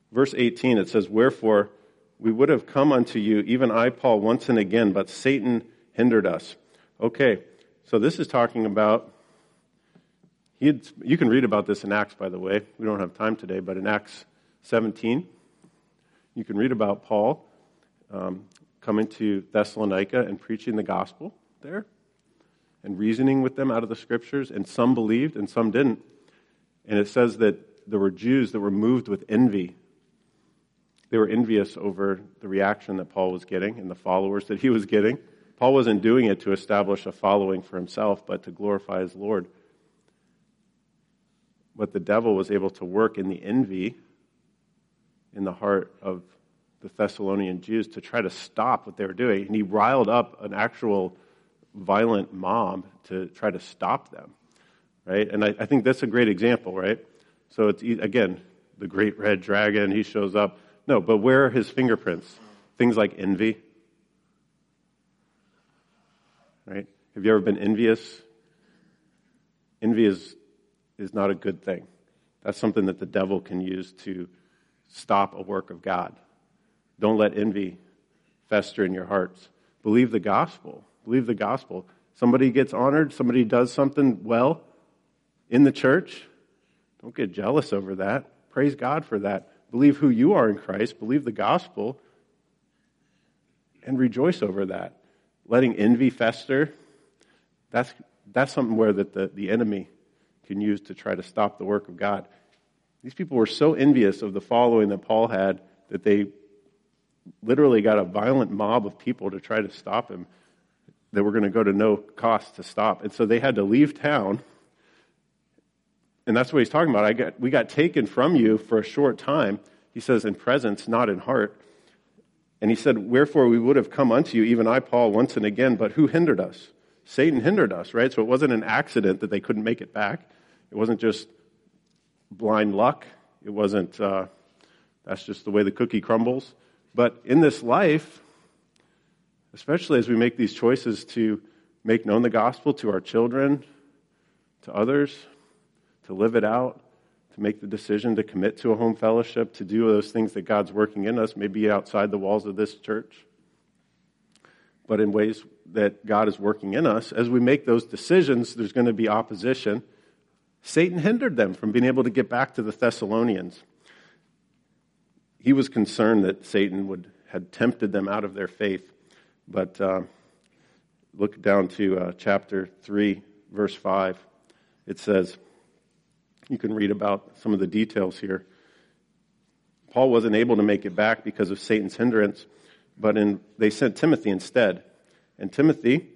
verse eighteen, it says, "Wherefore we would have come unto you, even I, Paul, once and again, but Satan hindered us." Okay, so this is talking about, he had, you can read about this in Acts, by the way. We don't have time today, but in Acts seventeen, you can read about Paul um, coming to Thessalonica and preaching the gospel there and reasoning with them out of the scriptures, and some believed and some didn't. And it says that there were Jews that were moved with envy. They were envious over the reaction that Paul was getting and the followers that he was getting. Paul wasn't doing it to establish a following for himself, but to glorify his Lord. But the devil was able to work in the envy in the heart of the Thessalonian Jews to try to stop what they were doing. And he riled up an actual violent mob to try to stop them, right? And I, I think that's a great example, right? So it's, again, the great red dragon, he shows up. No, but where are his fingerprints? Things like envy, right? Have you ever been envious? Envy is, is not a good thing. That's something that the devil can use to stop a work of God. Don't let envy fester in your hearts. Believe the gospel. Believe the gospel. Somebody gets honored, somebody does something well in the church. Don't get jealous over that. Praise God for that. Believe who you are in Christ. Believe the gospel. And rejoice over that. Letting envy fester, that's that's something where that the, the enemy can use to try to stop the work of God. These people were so envious of the following that Paul had that they literally got a violent mob of people to try to stop him that were going to go to no cost to stop. And so they had to leave town. And that's what he's talking about. I got, we got taken from you for a short time. He says, in presence, not in heart. And he said, wherefore we would have come unto you, even I, Paul, once and again, but who hindered us? Satan hindered us, right? So it wasn't an accident that they couldn't make it back. It wasn't just blind luck. It wasn't, uh, that's just the way the cookie crumbles. But in this life, especially as we make these choices to make known the gospel to our children, to others, to live it out, to make the decision to commit to a home fellowship, to do those things that God's working in us, maybe outside the walls of this church, but in ways that God is working in us. As we make those decisions, there's going to be opposition. Satan hindered them from being able to get back to the Thessalonians. He was concerned that Satan would had tempted them out of their faith. But uh, look down to uh, chapter three, verse five. It says, you can read about some of the details here. Paul wasn't able to make it back because of Satan's hindrance, but in, they sent Timothy instead. And Timothy,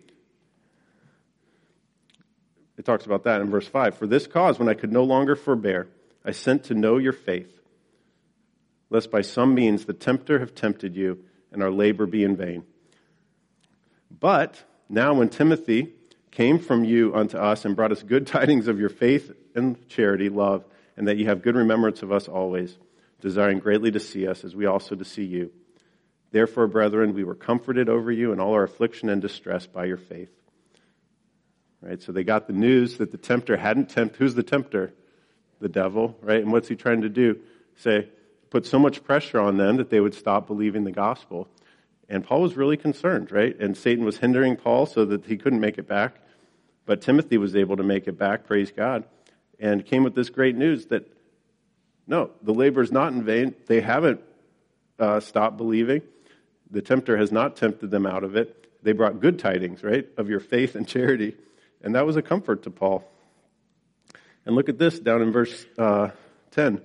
it talks about that in verse five. For this cause, when I could no longer forbear, I sent to know your faith, lest by some means the tempter have tempted you, and our labor be in vain. But now when Timothy came from you unto us and brought us good tidings of your faith and charity, love, and that you have good remembrance of us always, desiring greatly to see us as we also to see you. Therefore, brethren, we were comforted over you in all our affliction and distress by your faith. Right? So they got the news that the tempter hadn't tempted. Who's the tempter? The devil, right? And what's he trying to do? Say, put so much pressure on them that they would stop believing the gospel. And Paul was really concerned, right? And Satan was hindering Paul so that he couldn't make it back. But Timothy was able to make it back, praise God, and came with this great news that, no, the labor is not in vain. They haven't uh, stopped believing. The tempter has not tempted them out of it. They brought good tidings, right, of your faith and charity. And that was a comfort to Paul. And look at this down in verse uh, ten.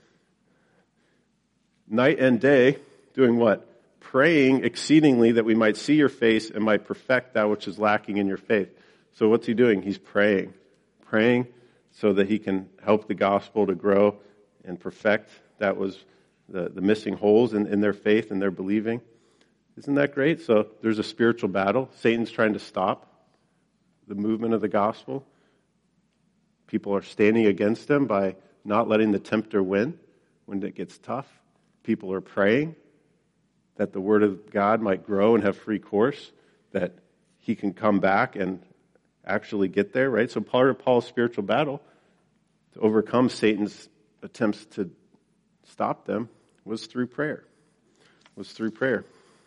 Night and day, doing what? Praying exceedingly that we might see your face and might perfect that which is lacking in your faith. So what's he doing? He's praying. Praying so that he can help the gospel to grow and perfect that was the, the missing holes in, in their faith and their believing. Isn't that great? So there's a spiritual battle. Satan's trying to stop the movement of the gospel. People are standing against him by not letting the tempter win when it gets tough. People are praying that the word of God might grow and have free course, that he can come back and actually get there, right? So part of Paul's spiritual battle to overcome Satan's attempts to stop them was through prayer. Was through prayer.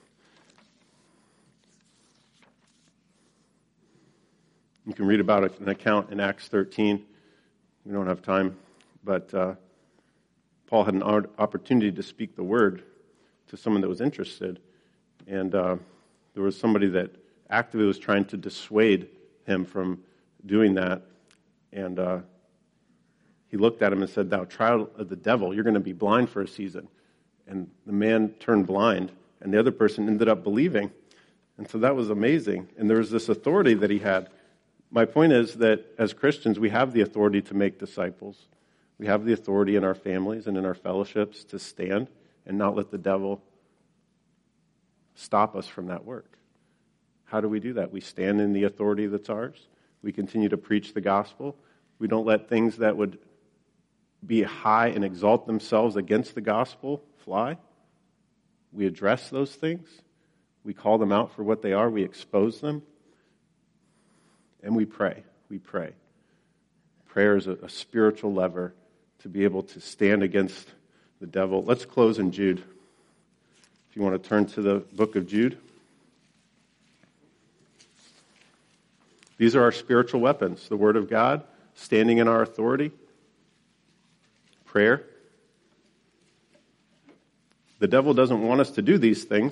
You can read about an account in Acts thirteen. We don't have time, but uh, Paul had an opportunity to speak the word to someone that was interested, and uh, there was somebody that actively was trying to dissuade him from doing that, and uh, he looked at him and said, "Thou child of the devil, you're going to be blind for a season." And the man turned blind, and the other person ended up believing, and so that was amazing. And there was this authority that he had. My point is that as Christians, we have the authority to make disciples. We have the authority in our families and in our fellowships to stand and not let the devil stop us from that work. How do we do that? We stand in the authority that's ours. We continue to preach the gospel. We don't let things that would be high and exalt themselves against the gospel fly. We address those things. We call them out for what they are. We expose them. And we pray. We pray. Prayer is a, a spiritual lever to be able to stand against the devil. Let's close in Jude. If you want to turn to the book of Jude. These are our spiritual weapons. The Word of God, standing in our authority, prayer. The devil doesn't want us to do these things.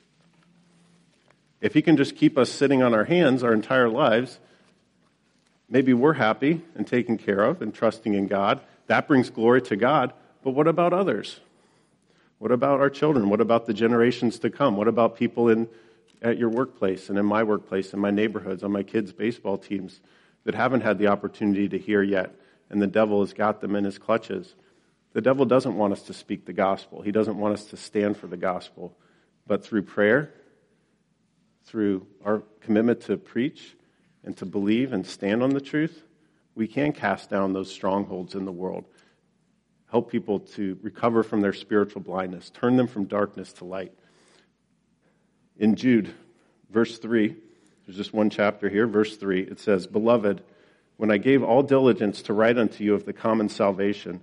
If he can just keep us sitting on our hands our entire lives, maybe we're happy and taken care of and trusting in God. That brings glory to God. But what about others? What about our children? What about the generations to come? What about people in at your workplace and in my workplace, in my neighborhoods, on my kids' baseball teams that haven't had the opportunity to hear yet, and the devil has got them in his clutches? The devil doesn't want us to speak the gospel. He doesn't want us to stand for the gospel. But through prayer, through our commitment to preach and to believe and stand on the truth, we can cast down those strongholds in the world, help people to recover from their spiritual blindness, turn them from darkness to light. In Jude, verse three, there's just one chapter here, verse three, it says, "Beloved, when I gave all diligence to write unto you of the common salvation,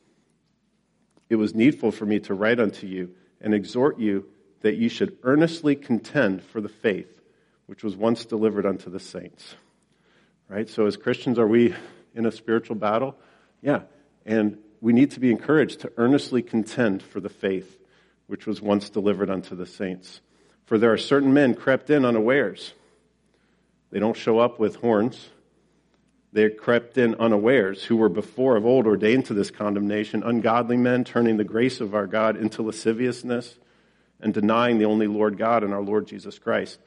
it was needful for me to write unto you and exhort you that you should earnestly contend for the faith which was once delivered unto the saints." Right? So as Christians, are we in a spiritual battle? Yeah. And we need to be encouraged to earnestly contend for the faith which was once delivered unto the saints. For there are certain men crept in unawares. They don't show up with horns. They crept in unawares, who were before of old ordained to this condemnation, ungodly men, turning the grace of our God into lasciviousness and denying the only Lord God and our Lord Jesus Christ.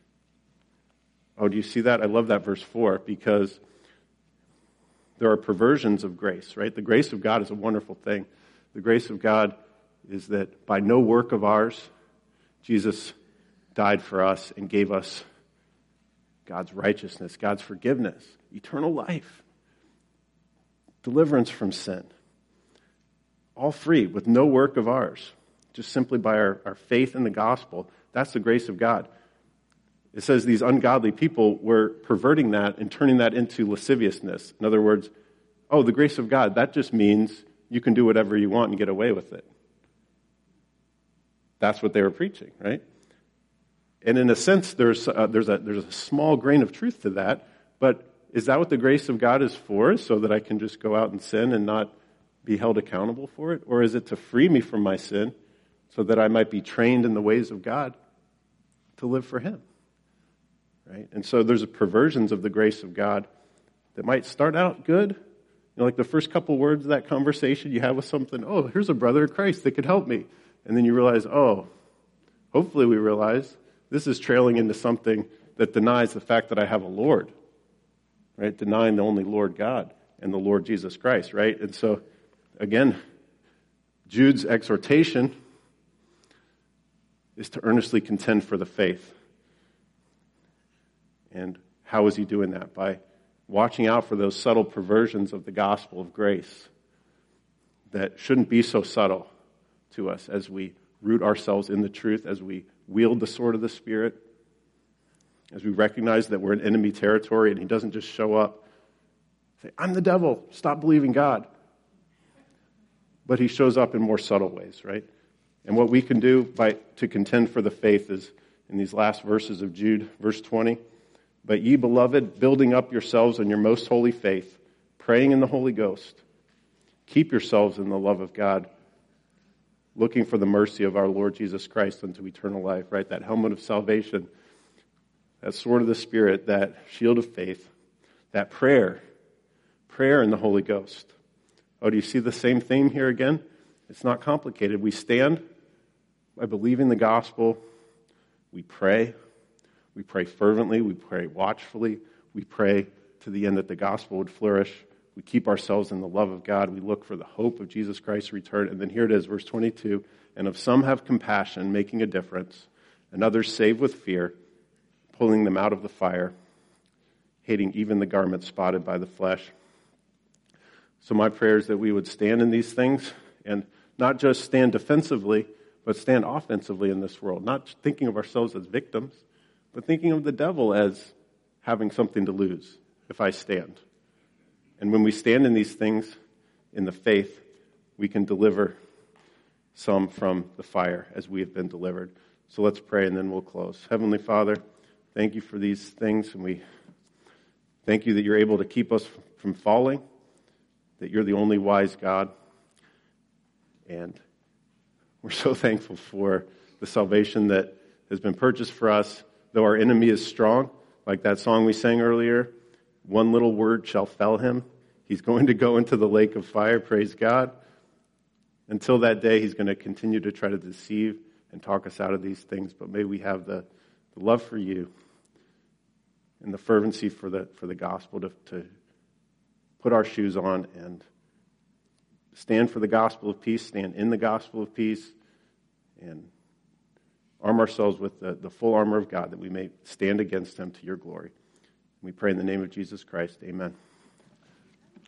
Oh, do you see that? I love that verse four, because there are perversions of grace, right? The grace of God is a wonderful thing. The grace of God is that by no work of ours, Jesus died for us and gave us God's righteousness, God's forgiveness, eternal life, deliverance from sin. All free, with no work of ours, just simply by our, our faith in the gospel. That's the grace of God. It says these ungodly people were perverting that and turning that into lasciviousness. In other words, oh, the grace of God, that just means you can do whatever you want and get away with it. That's what they were preaching, right? And in a sense, there's uh, there's a there's a small grain of truth to that. But is that what the grace of God is for? So that I can just go out and sin and not be held accountable for it? Or is it to free me from my sin so that I might be trained in the ways of God to live for Him? Right? And so there's a perversions of the grace of God that might start out good. You know, like the first couple words of that conversation you have with something, oh, here's a brother of Christ that could help me. And then you realize, oh, hopefully we realize this is trailing into something that denies the fact that I have a Lord, right? Denying the only Lord God and the Lord Jesus Christ, right? And so, again, Jude's exhortation is to earnestly contend for the faith. And how is he doing that? By watching out for those subtle perversions of the gospel of grace that shouldn't be so subtle to us as we root ourselves in the truth, as we wield the sword of the Spirit, as we recognize that we're in enemy territory and he doesn't just show up, say, I'm the devil, stop believing God. But he shows up in more subtle ways, right? And what we can do by to contend for the faith is in these last verses of Jude, verse twenty. But ye, beloved, building up yourselves in your most holy faith, praying in the Holy Ghost, keep yourselves in the love of God, looking for the mercy of our Lord Jesus Christ unto eternal life, right? That helmet of salvation, that sword of the Spirit, that shield of faith, that prayer, prayer in the Holy Ghost. Oh, do you see the same theme here again? It's not complicated. We stand by believing the gospel. We pray. We pray fervently. We pray watchfully. We pray to the end that the gospel would flourish. We keep ourselves in the love of God. We look for the hope of Jesus Christ's return. And then here it is, verse twenty-two. And of some have compassion, making a difference, and others save with fear, pulling them out of the fire, hating even the garment spotted by the flesh. So my prayer is that we would stand in these things and not just stand defensively, but stand offensively in this world. Not thinking of ourselves as victims, but thinking of the devil as having something to lose if I stand. And when we stand in these things in the faith, we can deliver some from the fire as we have been delivered. So let's pray and then we'll close. Heavenly Father, thank you for these things, and we thank you that you're able to keep us from falling, that you're the only wise God. And we're so thankful for the salvation that has been purchased for us. Though our enemy is strong, like that song we sang earlier, one little word shall fell him. He's going to go into the lake of fire, praise God. Until that day, he's going to continue to try to deceive and talk us out of these things. But may we have the, the love for you and the fervency for the for the gospel to, to put our shoes on and stand for the gospel of peace, stand in the gospel of peace, and arm ourselves with the, the full armor of God that we may stand against him to your glory. We pray in the name of Jesus Christ. Amen.